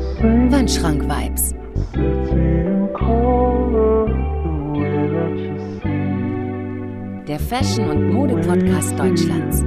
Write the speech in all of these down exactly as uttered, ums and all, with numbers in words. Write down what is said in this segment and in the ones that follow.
Wandschrank-Vibes. Der Fashion- und Mode-Podcast Deutschlands.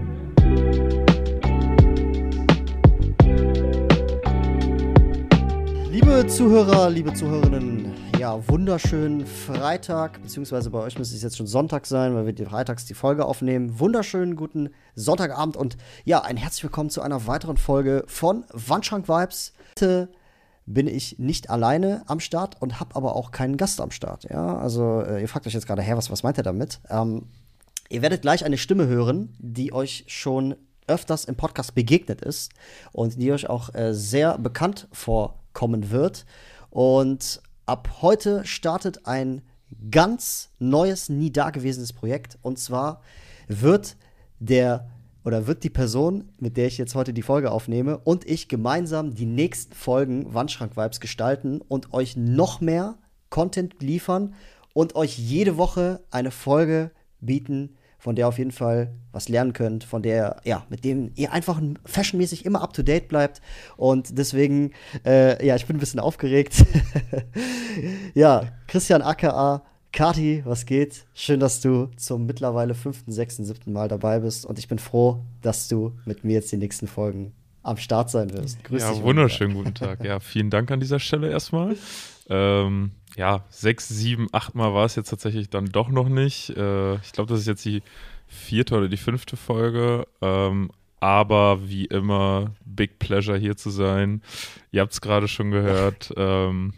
Liebe Zuhörer, liebe Zuhörerinnen, ja, wunderschönen Freitag, beziehungsweise bei euch müsste es jetzt schon Sonntag sein, weil wir die freitags die Folge aufnehmen. Wunderschönen guten Sonntagabend und ja, ein herzlich willkommen zu einer weiteren Folge von Wandschrank-Vibes. Heute bin ich nicht alleine am Start und habe aber auch keinen Gast am Start. Ja, also äh, ihr fragt euch jetzt gerade, hä, was, was meint er damit? Ähm, ihr werdet gleich eine Stimme hören, die euch schon öfters im Podcast begegnet ist und die euch auch äh, sehr bekannt vorkommen wird. Und ab heute startet ein ganz neues, nie dagewesenes Projekt. Und zwar wird der oder wird die Person, mit der ich jetzt heute die Folge aufnehme, und ich gemeinsam die nächsten Folgen Wandschrank-Vibes gestalten und euch noch mehr Content liefern und euch jede Woche eine Folge bieten, von der ihr auf jeden Fall was lernen könnt, von der, ja, mit dem ihr einfach fashionmäßig immer up to date bleibt. Und deswegen, äh, ja, ich bin ein bisschen aufgeregt. Ja, Christian aka Kati, was geht? Schön, dass du zum mittlerweile fünften, sechsten, siebten Mal dabei bist. Und ich bin froh, dass du mit mir jetzt die nächsten Folgen am Start sein wirst. Grüß ja, dich. Wunderschönen guten Tag. Ja, vielen Dank an dieser Stelle erstmal. Ähm, ja, sechs, sieben, acht Mal war es jetzt tatsächlich dann doch noch nicht. Äh, ich glaube, das ist jetzt die vierte oder die fünfte Folge. Ähm, aber wie immer, big pleasure hier zu sein. Ihr habt es gerade schon gehört. Ähm,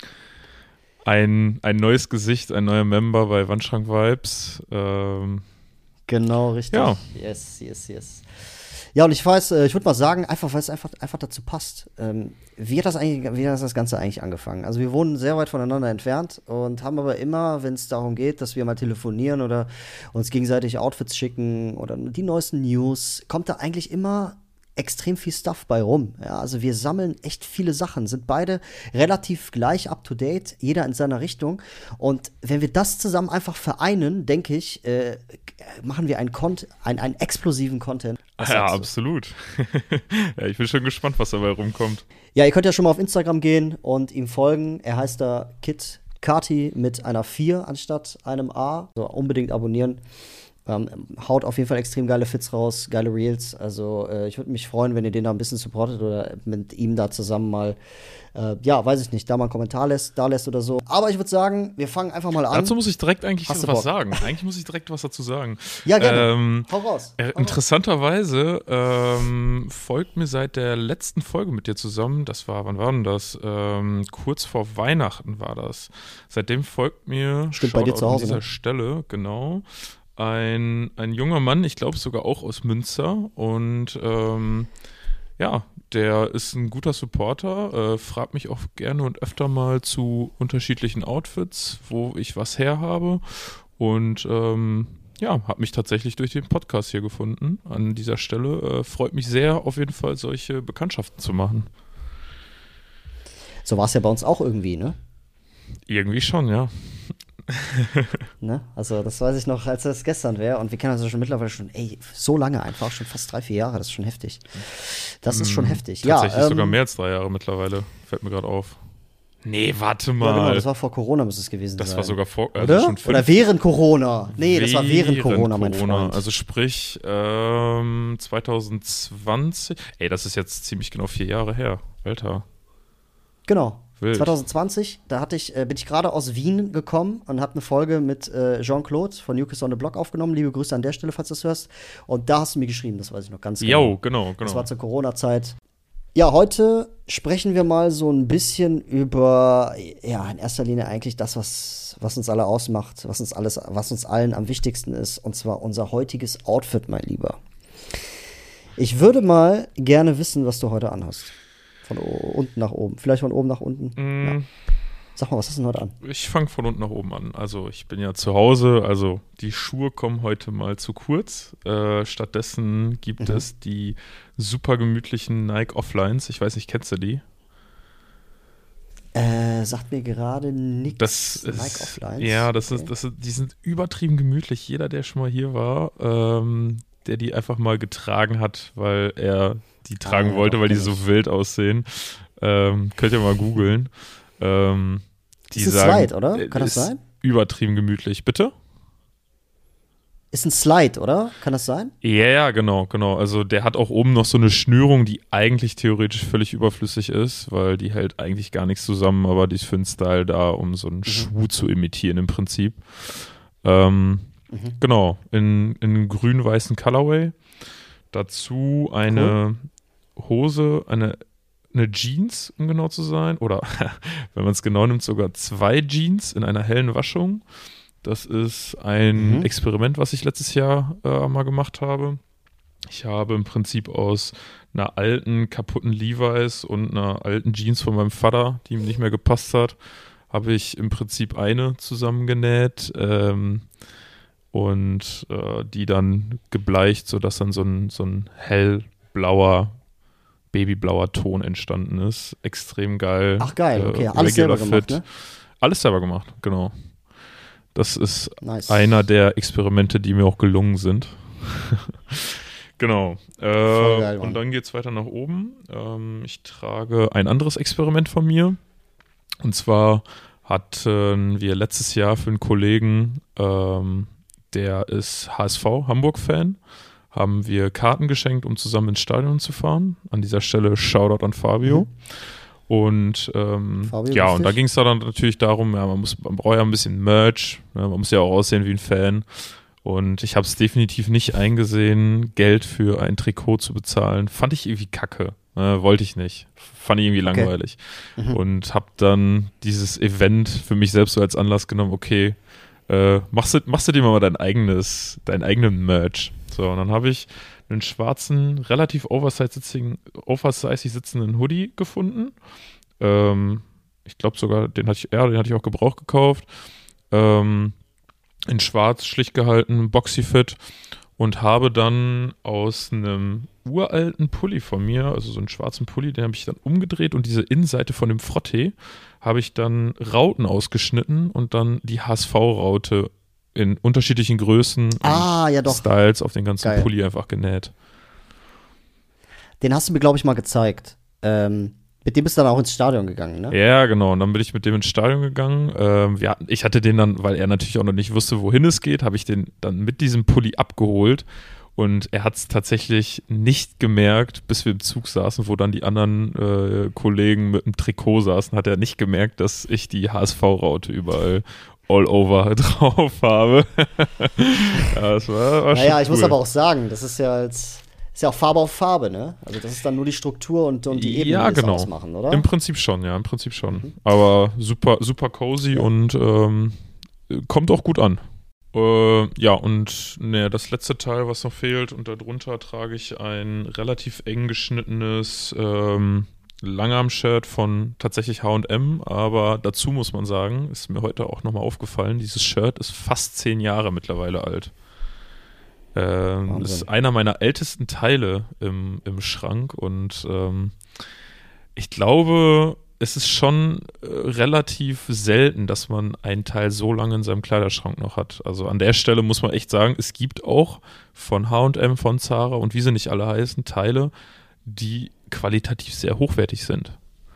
ein, ein neues Gesicht, ein neuer Member bei Wandschrank-Vibes. Ähm, genau, richtig. Ja. Yes, yes, yes. Ja, und ich weiß, ich würde mal sagen, einfach, weil es einfach, einfach dazu passt. Ähm, wie hat das eigentlich, wie hat das Ganze eigentlich angefangen? Also wir wohnen sehr weit voneinander entfernt und haben aber immer, wenn es darum geht, dass wir mal telefonieren oder uns gegenseitig Outfits schicken oder die neuesten News, kommt da eigentlich immer extrem viel Stuff bei rum. Ja, also wir sammeln echt viele Sachen, sind beide relativ gleich up to date, jeder in seiner Richtung. Und wenn wir das zusammen einfach vereinen, denke ich, äh, machen wir einen, Cont- einen, einen explosiven Content. Was ja, sagst du? absolut. Ja, ich bin schon gespannt, was dabei rumkommt. Ja, ihr könnt ja schon mal auf Instagram gehen und ihm folgen. Er heißt da Kid Kati mit einer vier anstatt einem A. Also unbedingt abonnieren. Ähm, haut auf jeden Fall extrem geile Fits raus, geile Reels. Also äh, ich würde mich freuen, wenn ihr den da ein bisschen supportet oder mit ihm da zusammen mal, äh, ja, weiß ich nicht, da mal einen Kommentar lässt, da lässt oder so. Aber ich würde sagen, wir fangen einfach mal an. Dazu muss ich direkt eigentlich Hast du was Bock? sagen. Eigentlich muss ich direkt was dazu sagen. Ja, gerne. Ähm, Hau raus. äh, Hau raus. interessanterweise ähm, folgt mir seit der letzten Folge mit dir zusammen, das war, wann war denn das? Ähm, kurz vor Weihnachten war das. Seitdem folgt mir, Stimmt, bei dir Shoutout zu Hause, an dieser ne? Stelle, genau, ein, ein junger Mann, ich glaube sogar auch aus Münster, und ähm, ja, der ist ein guter Supporter, äh, fragt mich auch gerne und öfter mal zu unterschiedlichen Outfits, wo ich was her habe, und ähm, ja, habe mich tatsächlich durch den Podcast hier gefunden. An dieser Stelle äh, freut mich sehr, auf jeden Fall solche Bekanntschaften zu machen. So war es ja bei uns auch irgendwie, ne? Irgendwie schon, ja. Ne? Also das weiß ich noch, als das gestern wäre. Und wir kennen uns ja schon mittlerweile schon, ey, so lange einfach, schon fast drei, vier Jahre. Das ist schon heftig. Das ist schon Mm, heftig. Tatsächlich ja, ähm, sogar mehr als drei Jahre mittlerweile, fällt mir gerade auf. Nee, warte Ja, mal. genau, das war vor Corona, müsste es gewesen Das sein. war sogar vor, also Oder? schon fünf, Oder während Corona. Nee, das war während Corona, mein Corona. Freund. Also sprich, ähm, zwanzig zwanzig, ey, das ist jetzt ziemlich genau vier Jahre her, Alter. Genau. Wild. zwanzig zwanzig, da hatte ich, äh, bin ich gerade aus Wien gekommen und habe eine Folge mit äh, Jean-Claude von New Kids on the Block aufgenommen. Liebe Grüße an der Stelle, falls du das hörst. Und da hast du mir geschrieben, das weiß ich noch ganz genau. Jo, genau, genau. Das war zur Corona-Zeit. Ja, heute sprechen wir mal so ein bisschen über, ja, in erster Linie eigentlich das, was, was uns alle ausmacht, was uns alles, was uns allen am wichtigsten ist, und zwar unser heutiges Outfit, mein Lieber. Ich würde mal gerne wissen, was du heute anhast. Von unten nach oben. Vielleicht von oben nach unten. Mm. Ja. Sag mal, was hast du denn heute an? Ich fange von unten nach oben an. Also ich bin ja zu Hause, also die Schuhe kommen heute mal zu kurz. Äh, stattdessen gibt Mhm. es die super gemütlichen Nike Offlines. Ich weiß nicht, kennst du die? Äh, sagt mir gerade nichts. Das ist, Nike Offlines. ja, das Okay. ist, das ist, die sind übertrieben gemütlich. Jeder, der schon mal hier war, ähm, der die einfach mal getragen hat, weil er die tragen ja, wollte, doch, weil die kenn so ich. wild aussehen. Ähm, könnt ihr mal googeln. Ähm, die ist ein sagen, Slide, oder? Kann das sein? Übertrieben gemütlich. Bitte? Ist ein Slide, oder? Kann das sein? Ja, ja, genau, genau. Also der hat auch oben noch so eine Schnürung, die eigentlich theoretisch völlig überflüssig ist, weil die hält eigentlich gar nichts zusammen, aber die ist für den Style da, um so einen mhm. Schuh zu imitieren im Prinzip. Ähm, mhm. Genau, in, in grün-weißen Colorway. Dazu eine cool. Hose, eine, eine Jeans, um genau zu sein. Oder, wenn man es genau nimmt, sogar zwei Jeans in einer hellen Waschung. Das ist ein mhm. Experiment, was ich letztes Jahr äh, mal gemacht habe. Ich habe im Prinzip aus einer alten, kaputten Levi's und einer alten Jeans von meinem Vater, die ihm nicht mehr gepasst hat, habe ich im Prinzip eine zusammengenäht ähm, und äh, die dann gebleicht, sodass dann so ein, so ein hellblauer, babyblauer Ton entstanden ist. Extrem geil. Ach geil, okay. Äh, Alles selber gemacht, ne? Alles selber gemacht, genau. Das ist nice. einer der Experimente, die mir auch gelungen sind. Genau. Äh, geil, und dann geht es weiter nach oben. Ähm, ich trage ein anderes Experiment von mir. Und zwar hatten wir letztes Jahr für einen Kollegen, ähm, der ist H S V, Hamburg-Fan, haben wir Karten geschenkt, um zusammen ins Stadion zu fahren. An dieser Stelle Shoutout an Fabio. Mhm. Und ähm, ja, und da ging es dann natürlich darum, ja, man muss, man braucht ja ein bisschen Merch, ne, man muss ja auch aussehen wie ein Fan. Und ich habe es definitiv nicht eingesehen, Geld für ein Trikot zu bezahlen. Fand ich irgendwie kacke. Ne, wollte ich nicht. Fand ich irgendwie langweilig. Okay. Mhm. Und habe dann dieses Event für mich selbst so als Anlass genommen, okay, äh, machst du, machst du dir mal dein eigenes, deinen eigenen Merch. So, und dann habe ich einen schwarzen, relativ oversized sitzenden Hoodie gefunden. Ähm, ich glaube sogar, den hatte ich, ja, den hatte ich auch Gebrauch gekauft. Ähm, in schwarz, schlicht gehalten, Boxy-Fit und habe dann aus einem uralten Pulli von mir, also so einen schwarzen Pulli, den habe ich dann umgedreht und diese Innenseite von dem Frotté habe ich dann Rauten ausgeschnitten und dann die H S V-Raute in unterschiedlichen Größen ah, und ja, doch. Styles auf den ganzen Geil. Pulli einfach genäht. Den hast du mir, glaube ich, mal gezeigt. Ähm, mit dem bist du dann auch ins Stadion gegangen, ne? Ja, genau. Und dann bin ich mit dem ins Stadion gegangen. Ähm, wir hatten, ich hatte den dann, weil er natürlich auch noch nicht wusste, wohin es geht, habe ich den dann mit diesem Pulli abgeholt. Und er hat es tatsächlich nicht gemerkt, bis wir im Zug saßen, wo dann die anderen äh, Kollegen mit dem Trikot saßen, hat er nicht gemerkt, dass ich die H S V-Raute überall all over drauf habe. Ja, das war, war naja, schon ich cool. muss aber auch sagen, das ist ja als ist ja auch Farbe auf Farbe, ne? Also das ist dann nur die Struktur und, und die Ebene, ja, die es genau. ausmachen, oder? Im Prinzip schon, ja, im Prinzip schon. Mhm. Aber super, super cozy ja. und ähm, kommt auch gut an. Äh, ja, und ne, das letzte Teil, was noch fehlt, und darunter trage ich ein relativ eng geschnittenes ähm, Langarm-Shirt von tatsächlich H und M, aber dazu muss man sagen, ist mir heute auch nochmal aufgefallen, dieses Shirt ist fast zehn Jahre mittlerweile alt. Ähm, das ist einer meiner ältesten Teile im, im Schrank und ähm, ich glaube, es ist schon äh, relativ selten, dass man einen Teil so lange in seinem Kleiderschrank noch hat. Also an der Stelle muss man echt sagen, es gibt auch von H und M, von Zara und wie sie nicht alle heißen, Teile, die qualitativ sehr hochwertig sind.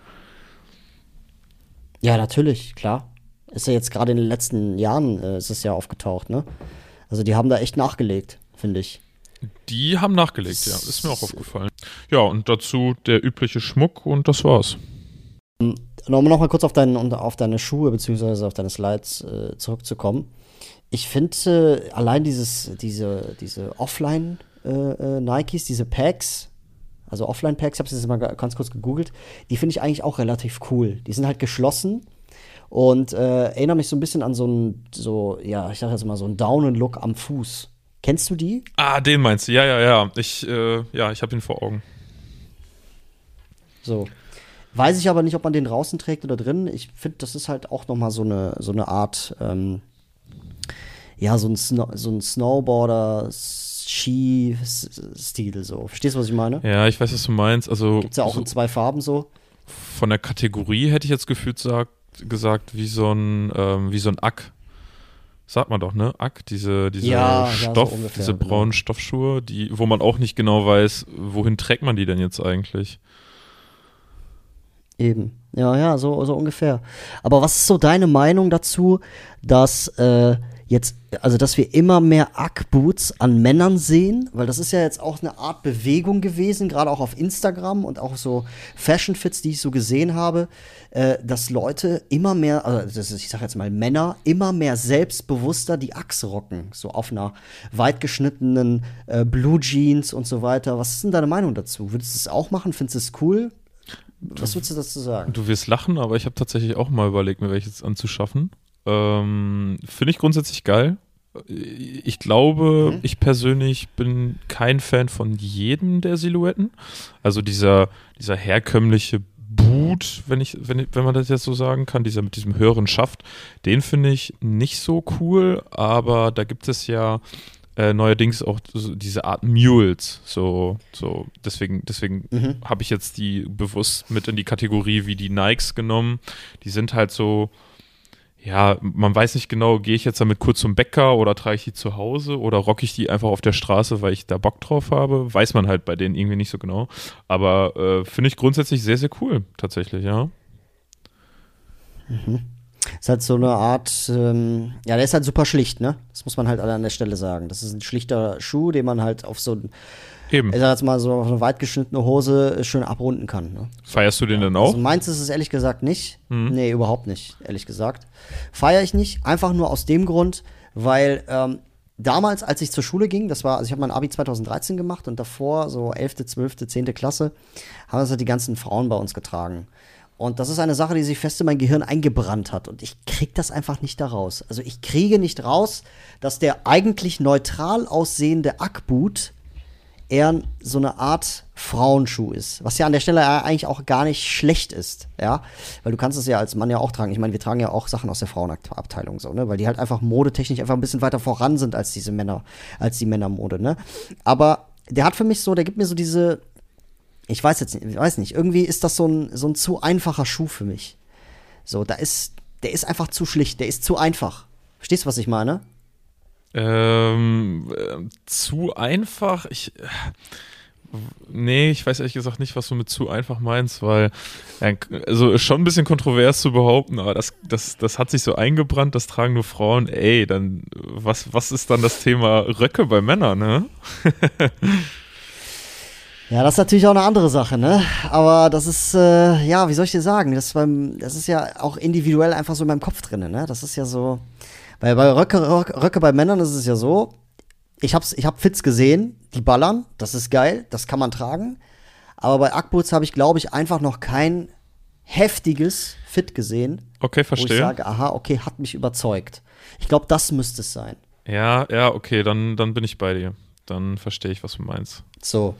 Ja, natürlich, klar. Ist ja jetzt gerade in den letzten Jahren äh, ist es ja aufgetaucht, ne? Also die haben da echt nachgelegt, finde ich. Die haben nachgelegt, ja. Ist mir auch aufgefallen. Ja, und dazu der übliche Schmuck und das war's. Um noch mal kurz auf, dein, auf deine Schuhe bzw. auf deine Slides äh, zurückzukommen. Ich finde äh, allein dieses, diese, diese Offline-Nikes, äh, diese Packs, also Offline-Packs, ich habe es jetzt mal ganz kurz gegoogelt, die finde ich eigentlich auch relativ cool. Die sind halt geschlossen und äh, erinnern mich so ein bisschen an so ein, so, ja, ich sag jetzt mal so ein Down-and-Look am Fuß. Kennst du die? Ah, den meinst du, ja, ja, ja. Ich, äh, ja, ich habe ihn vor Augen. So. Weiß ich aber nicht, ob man den draußen trägt oder drin. Ich finde, das ist halt auch noch mal so eine, so eine Art, ähm, ja, so ein, Sno- so ein Snowboarder-Ski-Stil so. Verstehst du, was ich meine? Ja, ich weiß, was du meinst. Also, gibt's ja auch so in zwei Farben so. Von der Kategorie hätte ich jetzt gefühlt sagt, gesagt, wie so ein, ähm, wie so ein Ack. Sagt man doch, ne? Ack, diese, diese ja, Stoff, ja, so ungefähr, diese braunen genau. Stoffschuhe, die, wo man auch nicht genau weiß, wohin trägt man die denn jetzt eigentlich? Eben. Ja, ja, so, so ungefähr. Aber was ist so deine Meinung dazu, dass äh, jetzt, also dass wir immer mehr Ugg-Boots an Männern sehen? Weil das ist ja jetzt auch eine Art Bewegung gewesen, gerade auch auf Instagram und auch so Fashion-Fits, die ich so gesehen habe, äh, dass Leute immer mehr, also das ist, ich sag jetzt mal Männer, immer mehr selbstbewusster die Uggs rocken. So auf einer weit geschnittenen äh, Blue Jeans und so weiter. Was ist denn deine Meinung dazu? Würdest du es auch machen? Findest du es cool? Was würdest du dazu sagen? Du wirst lachen, aber ich habe tatsächlich auch mal überlegt, mir welches anzuschaffen. Ähm, Finde ich grundsätzlich geil. Ich glaube, mhm. ich persönlich bin kein Fan von jedem der Silhouetten. Also dieser, dieser herkömmliche Boot, wenn ich, wenn, wenn man das jetzt so sagen kann, dieser mit diesem höheren Schaft, den finde ich nicht so cool, aber da gibt es ja Äh, neuerdings auch so diese Art Mules, so, so deswegen, deswegen mhm. habe ich jetzt die bewusst mit in die Kategorie wie die Nikes genommen. Die sind halt so, ja, man weiß nicht genau, gehe ich jetzt damit kurz zum Bäcker oder trage ich die zu Hause oder rocke ich die einfach auf der Straße, weil ich da Bock drauf habe, weiß man halt bei denen irgendwie nicht so genau. Aber äh, finde ich grundsätzlich sehr, sehr cool, tatsächlich, ja. Mhm. Ist halt so eine Art, ähm, ja, der ist halt super schlicht, ne? Das muss man halt an der Stelle sagen. Das ist ein schlichter Schuh, den man halt auf so ein, Eben. ich sag jetzt mal, so auf eine weit geschnittene Hose schön abrunden kann. Ne? Feierst du den ja. denn auch? Also meins ist es ehrlich gesagt nicht. Mhm. Nee, überhaupt nicht, ehrlich gesagt. Feiere ich nicht, einfach nur aus dem Grund, weil ähm, damals, als ich zur Schule ging, das war, also ich habe mein Abi zwanzig dreizehn gemacht und davor, so elfte, zwölfte, zehnte Klasse, haben das halt die ganzen Frauen bei uns getragen. Und das ist eine Sache, die sich fest in mein Gehirn eingebrannt hat. Und ich krieg das einfach nicht da raus. Also ich kriege nicht raus, dass der eigentlich neutral aussehende Ugg-Boot eher so eine Art Frauenschuh ist. Was ja an der Stelle eigentlich auch gar nicht schlecht ist. Ja? Weil du kannst es ja als Mann ja auch tragen. Ich meine, wir tragen ja auch Sachen aus der Frauenabteilung. So, ne? Weil die halt einfach modetechnisch einfach ein bisschen weiter voran sind als diese Männer, als die Männermode. Ne? Aber der hat für mich so, der gibt mir so diese Ich weiß jetzt nicht, ich weiß nicht, irgendwie ist das so ein, so ein zu einfacher Schuh für mich. So, da ist, der ist einfach zu schlicht, der ist zu einfach. Verstehst du, was ich meine? Ähm, äh, zu einfach? Ich, äh, nee, ich weiß ehrlich gesagt nicht, was du mit zu einfach meinst, weil, äh, also ist schon ein bisschen kontrovers zu behaupten, aber das, das, das hat sich so eingebrannt, das tragen nur Frauen. Ey, dann, was, was ist dann das Thema Röcke bei Männern, ne? Ja, das ist natürlich auch eine andere Sache, ne? Aber das ist, äh, ja, wie soll ich dir sagen? Das ist, beim, das ist ja auch individuell einfach so in meinem Kopf drin, ne? Das ist ja so, weil bei Röcke, Röcke, Röcke bei Männern ist es ja so, ich hab's, ich hab Fits gesehen, die ballern, das ist geil, das kann man tragen. Aber bei Ugg-Boots habe ich, glaube ich, einfach noch kein heftiges Fit gesehen. Okay, verstehe. Wo ich sage, aha, okay, hat mich überzeugt. Ich glaube, das müsste es sein. Ja, ja, okay, dann, dann bin ich bei dir. Dann verstehe ich, was du meinst. So.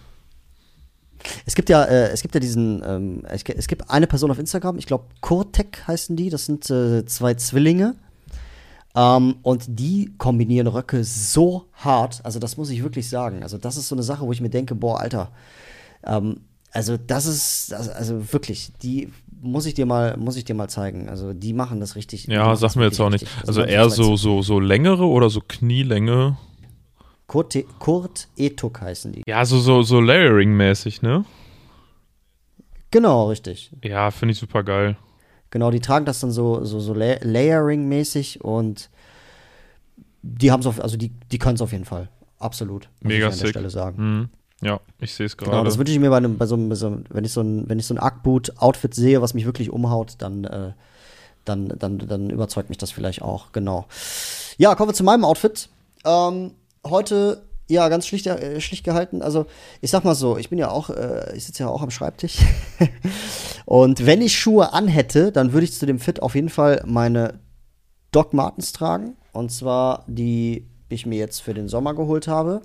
Es gibt ja, äh, es gibt ja diesen, ähm, es, es gibt eine Person auf Instagram, ich glaube Kurtek heißen die, das sind äh, zwei Zwillinge. Ähm, und die kombinieren Röcke so hart, also das muss ich wirklich sagen. Also das ist so eine Sache, wo ich mir denke, boah, Alter, ähm, also das ist, also, also wirklich, die muss ich dir mal, muss ich dir mal zeigen. Also die machen das richtig. Ja, sag mir jetzt auch nicht. Also, also eher so, so, so längere oder so Knielänge? Kurt, Kurt Etuk heißen die. Ja, so, so, so Layering-mäßig, ne? Genau, richtig. Ja, finde ich super geil. Genau, die tragen das dann so, so, so Layering-mäßig und die haben es auf, also die, die können es auf jeden Fall. Absolut. Muss Mega ich an der sick. Stelle sagen. Mhm. Ja, ich sehe es gerade. Genau, das wünsche ich mir bei einem, bei so einem, bei so einem wenn ich so ein, wenn ich so ein Ugg-Boot-Outfit sehe, was mich wirklich umhaut, dann, äh, dann, dann, dann überzeugt mich das vielleicht auch. Genau. Ja, kommen wir zu meinem Outfit. Ähm, Heute, ja, ganz schlicht, äh, schlicht gehalten. Also, ich sag mal so, ich bin ja auch, äh, ich sitze ja auch am Schreibtisch. Und wenn ich Schuhe anhätte, dann würde ich zu dem Fit auf jeden Fall meine Doc Martens tragen. Und zwar die ich mir jetzt für den Sommer geholt habe.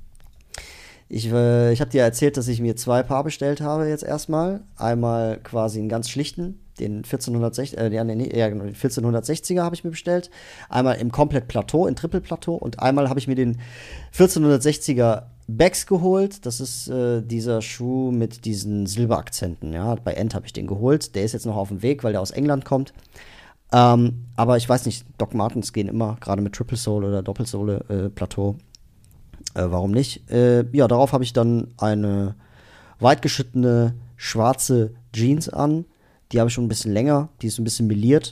Ich, äh, ich habe dir erzählt, dass ich mir zwei Paar bestellt habe jetzt erstmal. Einmal quasi einen ganz schlichten, den vierzehnhundertsechzig, äh, nee, ja, den vierzehnhundertsechziger habe ich mir bestellt. Einmal im komplett Plateau, in Triple Plateau. Und einmal habe ich mir den vierzehnhundertsechziger Becks geholt. Das ist äh, dieser Schuh mit diesen Silberakzenten. Ja? Bei End habe ich den geholt. Der ist jetzt noch auf dem Weg, weil der aus England kommt. Ähm, aber ich weiß nicht, Doc Martens gehen immer, gerade mit Triple Sole oder Doppelsohle äh, Plateau. Äh, warum nicht? Äh, ja, darauf habe ich dann eine weitgeschnittene schwarze Jeans an, Die habe ich schon ein bisschen länger. Die ist ein bisschen meliert.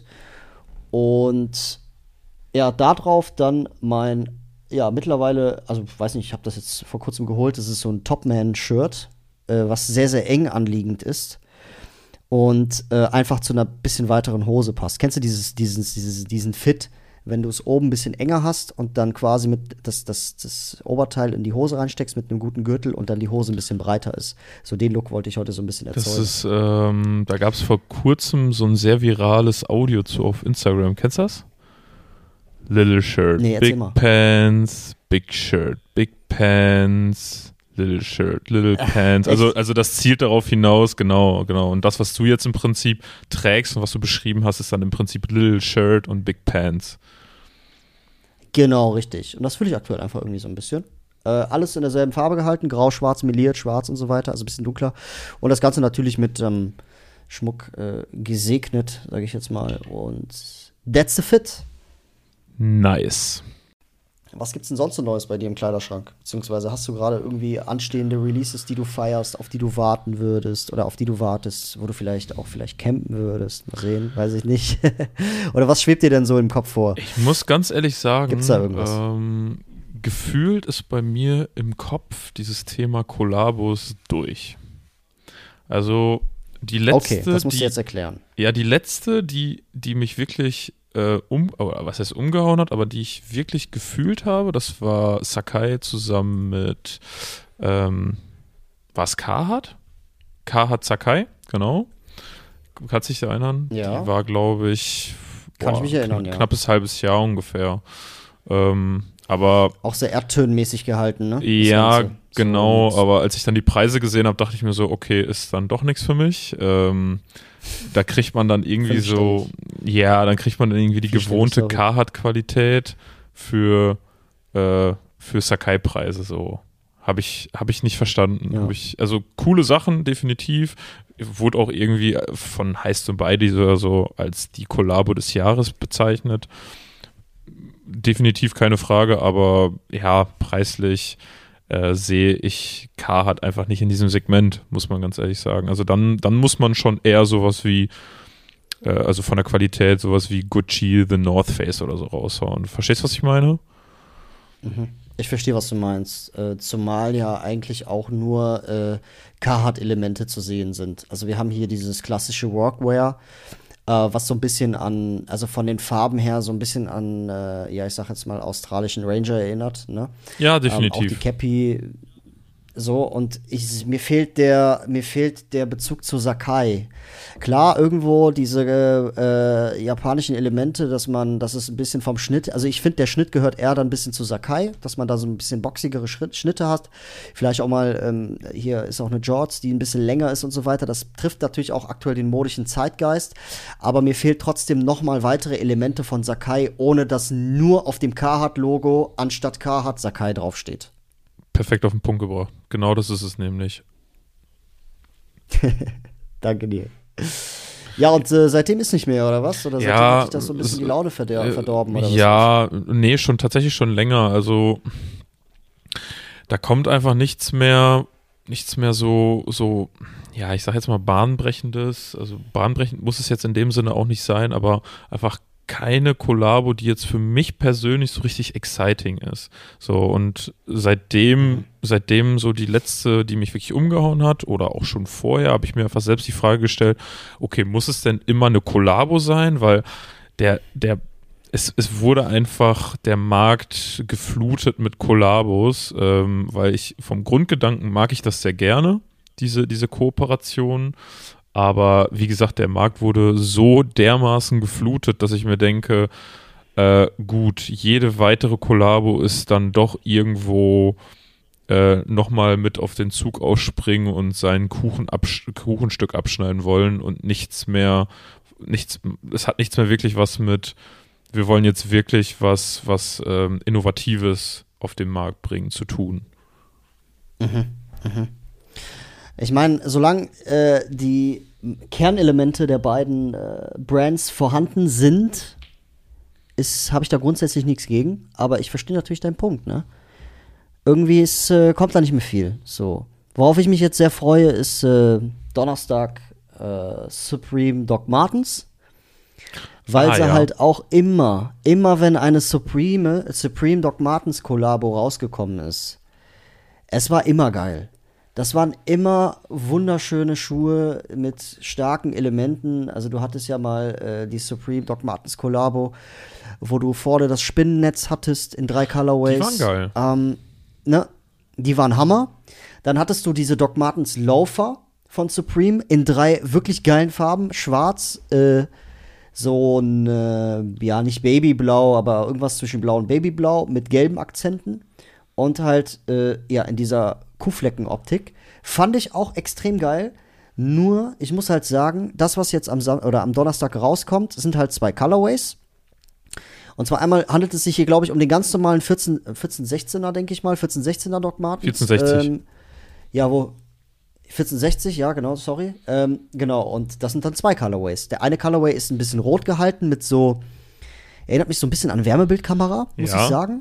Und ja, darauf dann mein, ja, mittlerweile, also ich weiß nicht, ich habe das jetzt vor kurzem geholt. Das ist so ein Topman-Shirt, äh, was sehr, sehr eng anliegend ist. Und äh, einfach zu einer bisschen weiteren Hose passt. Kennst du dieses, dieses, dieses, diesen Fit, wenn du es oben ein bisschen enger hast und dann quasi mit das, das, das Oberteil in die Hose reinsteckst mit einem guten Gürtel und dann die Hose ein bisschen breiter ist. So den Look wollte ich heute so ein bisschen erzeugen. Das ist, ähm, da gab es vor kurzem so ein sehr virales Audio zu auf Instagram. Kennst du das? Little Shirt, nee, Big mal. Pants, Big Shirt, Big Pants, Little Shirt, Little Pants. Also, also das zielt darauf hinaus, genau, genau. Und das, was du jetzt im Prinzip trägst und was du beschrieben hast, ist dann im Prinzip Little Shirt und Big Pants. Genau, richtig. Und das fühle ich aktuell einfach irgendwie so ein bisschen. Äh, alles in derselben Farbe gehalten, grau, schwarz, meliert, schwarz und so weiter, also ein bisschen dunkler. Und das Ganze natürlich mit ähm, Schmuck äh, gesegnet, sage ich jetzt mal. Und that's the fit. Nice. Was gibt's denn sonst so Neues bei dir im Kleiderschrank? Beziehungsweise hast du gerade irgendwie anstehende Releases, die du feierst, auf die du warten würdest oder auf die du wartest, wo du vielleicht auch vielleicht campen würdest? Mal sehen, weiß ich nicht. Oder was schwebt dir denn so im Kopf vor? Ich muss ganz ehrlich sagen, Gibt's da irgendwas? Ähm, gefühlt ist bei mir im Kopf dieses Thema Kollabos durch. Also die letzte, okay, das musst die, du jetzt erklären. Ja, die letzte, die, die mich wirklich äh, um, oder was heißt umgehauen hat, aber die ich wirklich gefühlt habe, das war Sacai zusammen mit, ähm, war es Carhartt? Carhartt Sacai, genau. Kannst du dich da erinnern? Ja. Die war, glaube ich, Kann boah, ich mich erinnern, kn- ja. knappes halbes Jahr ungefähr. Ähm, aber Auch sehr erdtönmäßig gehalten, ne? Das ja, Ganze. genau, So, aber als ich dann die Preise gesehen habe, dachte ich mir so, okay, ist dann doch nichts für mich. Ähm, da kriegt man dann irgendwie so, ja, dann kriegt man dann irgendwie die gewohnte Carhartt-Qualität für, äh, für Sacai-Preise so. Habe ich, hab ich nicht verstanden. Ja. Hab ich, also coole Sachen, definitiv. Wurde auch irgendwie von Heist und Beide oder so als die Kollabo des Jahres bezeichnet. Definitiv keine Frage, aber ja, preislich äh, sehe ich Carhartt einfach nicht in diesem Segment, muss man ganz ehrlich sagen. Also dann, dann muss man schon eher sowas wie, äh, also von der Qualität, sowas wie Gucci, The North Face oder so raushauen. Verstehst du, was ich meine? Mhm. Ich verstehe, was du meinst. Äh, zumal ja eigentlich auch nur äh, Carhartt-Elemente zu sehen sind. Also wir haben hier dieses klassische Workwear, äh, was so ein bisschen an, also von den Farben her so ein bisschen an, äh, ja, ich sag jetzt mal, australischen Ranger erinnert, ne? Ja, Ähm, definitiv. auch die Cappy, so, und ich, mir fehlt der, mir fehlt der Bezug zu Sacai. Klar, irgendwo diese äh, japanischen Elemente, dass man, dass es ein bisschen vom Schnitt, also ich finde, der Schnitt gehört eher dann ein bisschen zu Sacai, dass man da so ein bisschen boxigere Schritt, Schnitte hat. Vielleicht auch mal, ähm, hier ist auch eine Jorts, die ein bisschen länger ist und so weiter. Das trifft natürlich auch aktuell den modischen Zeitgeist, aber mir fehlt trotzdem noch mal weitere Elemente von Sacai, ohne dass nur auf dem Carhartt-Logo anstatt Carhartt Sacai draufsteht. Perfekt auf den Punkt gebracht. Genau das ist es nämlich. Danke dir. Ja, und äh, seitdem ist nicht mehr, oder was? Oder seitdem Ja, hat sich das so ein bisschen es- die Laune verder- Äh, verdorben, oder was? Ja, nee, schon tatsächlich schon länger. Also da kommt einfach nichts mehr, nichts mehr so, so, ja, ich sag jetzt mal bahnbrechendes. Also bahnbrechend muss es jetzt in dem Sinne auch nicht sein, aber einfach keine Kollabo, die jetzt für mich persönlich so richtig exciting ist. So, und seitdem, Mhm. seitdem so die letzte, die mich wirklich umgehauen hat, oder auch schon vorher, habe ich mir einfach selbst die Frage gestellt, okay, muss es denn immer eine Kollabo sein? Weil der, der, es, es wurde einfach der Markt geflutet mit Kollabos, ähm, weil ich vom Grundgedanken mag ich das sehr gerne, diese, diese Kooperation. Aber wie gesagt, der Markt wurde so dermaßen geflutet, dass ich mir denke, äh, gut, jede weitere Kollabo ist dann doch irgendwo äh, nochmal mit auf den Zug ausspringen und sein Kuchen absch- Kuchenstück abschneiden wollen und nichts mehr, nichts, es hat nichts mehr wirklich was mit, wir wollen jetzt wirklich was, was ähm, Innovatives auf den Markt bringen, zu tun. Mhm. Mhm. Ich meine, solange äh, die Kernelemente der beiden äh, Brands vorhanden sind, habe ich da grundsätzlich nichts gegen. Aber ich verstehe natürlich deinen Punkt, ne? Irgendwie ist, äh, kommt da nicht mehr viel. So. Worauf ich mich jetzt sehr freue, ist äh, Donnerstag äh, Supreme Doc Martens, weil Ah, sie ja. halt auch immer, immer wenn eine Supreme, Supreme Doc Martens Kollabo rausgekommen ist, es war immer geil. Das waren immer wunderschöne Schuhe mit starken Elementen. Also du hattest ja mal äh, die Supreme Doc Martens Kollabo, wo du vorne das Spinnennetz hattest in drei Colorways. Die waren geil. Ähm, ne? Die waren Hammer. Dann hattest du diese Doc Martens Loafer von Supreme in drei wirklich geilen Farben. Schwarz, äh, so ein, äh, ja, nicht Babyblau, aber irgendwas zwischen Blau und Babyblau mit gelben Akzenten. Und halt, äh, ja, in dieser Kuhflecken-Optik. Fand ich auch extrem geil. Nur, ich muss halt sagen, das, was jetzt am, Sam- oder am Donnerstag rauskommt, sind halt zwei Colorways. Und zwar einmal handelt es sich hier, glaube ich, um den ganz normalen vierzehn, vierzehn sechzehner, denke ich mal. vierzehn sechzehner Doc Martens. vierzehn sechzig. Ähm, ja, wo. vierzehn sechzig, ja, genau, sorry. Ähm, genau, und das sind dann zwei Colorways. Der eine Colorway ist ein bisschen rot gehalten mit so. Erinnert mich so ein bisschen an Wärmebildkamera, muss Ja. ich sagen.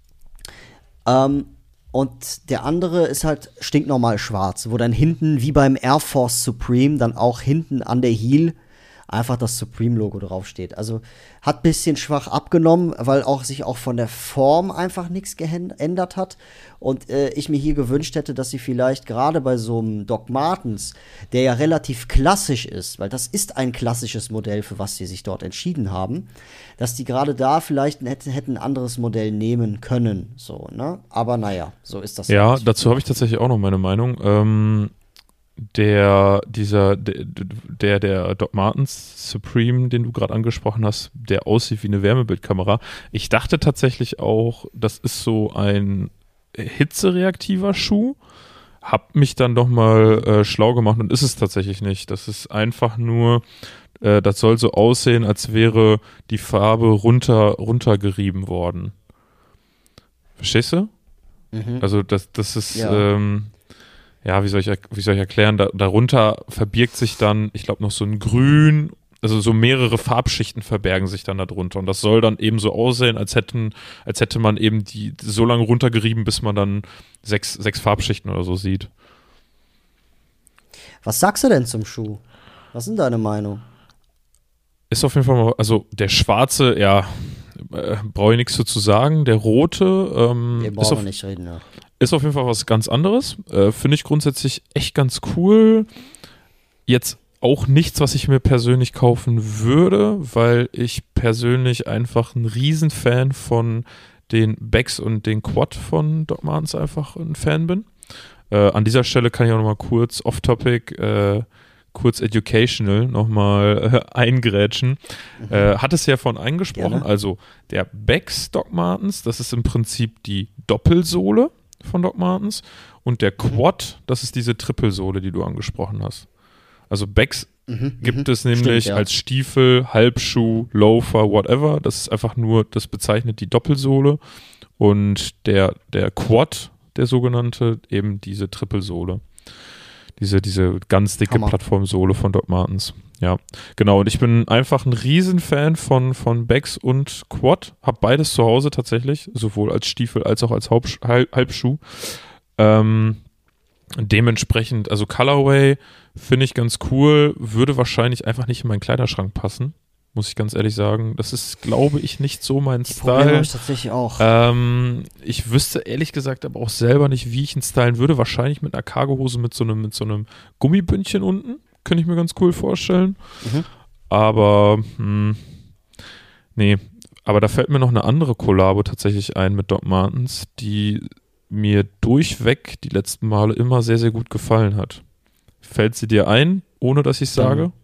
Ähm, und der andere ist halt stinknormal schwarz, wo dann hinten, wie beim Air Force Supreme, dann auch hinten an der Heel einfach das Supreme-Logo draufsteht. Also hat ein bisschen schwach abgenommen, weil auch sich auch von der Form einfach nichts geändert hat. Und äh, ich mir hier gewünscht hätte, dass sie vielleicht gerade bei so einem Doc Martens, der ja relativ klassisch ist, weil das ist ein klassisches Modell, für was sie sich dort entschieden haben, dass die gerade da vielleicht hätten, hätten ein anderes Modell nehmen können. So, ne? Aber naja, so ist das. Ja, halt. dazu habe ich tatsächlich auch noch meine Meinung. Ähm, der, dieser, der, der, der Doc Martens Supreme, den du gerade angesprochen hast, der aussieht wie eine Wärmebildkamera. Ich dachte tatsächlich auch, das ist so ein hitzereaktiver Schuh. Hab mich dann doch mal äh, schlau gemacht und ist es tatsächlich nicht. Das ist einfach nur, äh, das soll so aussehen, als wäre die Farbe runter, runtergerieben worden. Verstehst du? Mhm. Also das, das ist, Ja. ähm, ja, wie soll ich, wie soll ich erklären, da, darunter verbirgt sich dann, ich glaube, noch so ein Grün, also so mehrere Farbschichten verbergen sich dann darunter und das soll dann eben so aussehen, als hätten, als hätte man eben die so lange runtergerieben, bis man dann sechs, sechs Farbschichten oder so sieht. Was sagst du denn zum Schuh? Was ist denn deine Meinung? Ist auf jeden Fall mal, also der schwarze, ja, äh, brauche ich nichts zu, zu sagen, der rote, ähm, Wir ist brauchen auf, nicht reden, ja. Ist auf jeden Fall was ganz anderes. Äh, Finde ich grundsätzlich echt ganz cool. Jetzt auch nichts, was ich mir persönlich kaufen würde, weil ich persönlich einfach ein Riesenfan von den Becks und den Quad von Doc Martens einfach ein Fan bin. Äh, an dieser Stelle kann ich auch nochmal kurz off-topic, äh, kurz educational nochmal äh, eingrätschen. Mhm. Äh, hat es ja von angesprochen, Gerne. also der Becks Doc Martens, das ist im Prinzip die Doppelsohle von Doc Martens und der Quad, das ist diese Trippelsohle, die du angesprochen hast. Also Becks Mhm, gibt mhm. es nämlich Stimmt, ja. als Stiefel, Halbschuh, Loafer, whatever. Das ist einfach nur, das bezeichnet die Doppelsohle und der, der Quad, der sogenannte, eben diese Trippelsohle. Diese, diese ganz dicke Hammer. Plattformsohle von Doc Martens. Ja, genau. Und ich bin einfach ein Riesenfan von, von Becks und Quad. Hab beides zu Hause tatsächlich, sowohl als Stiefel als auch als Hauptsch- Halb- Halbschuh. Ähm, dementsprechend, also Colorway finde ich ganz cool, würde wahrscheinlich einfach nicht in meinen Kleiderschrank passen, muss ich ganz ehrlich sagen. Das ist, glaube ich, nicht so mein Die Probleme habe Style. ich tatsächlich auch. Ähm, ich wüsste ehrlich gesagt aber auch selber nicht, wie ich ihn stylen würde. Wahrscheinlich mit einer Cargohose mit so einem, mit so einem Gummibündchen unten. Könnte ich mir ganz cool vorstellen. Mhm. Aber, hm, nee. Aber da fällt mir noch eine andere Kollabo tatsächlich ein mit Doc Martens, die mir durchweg die letzten Male immer sehr, sehr gut gefallen hat. Fällt sie dir ein, ohne dass ich sage? Mhm.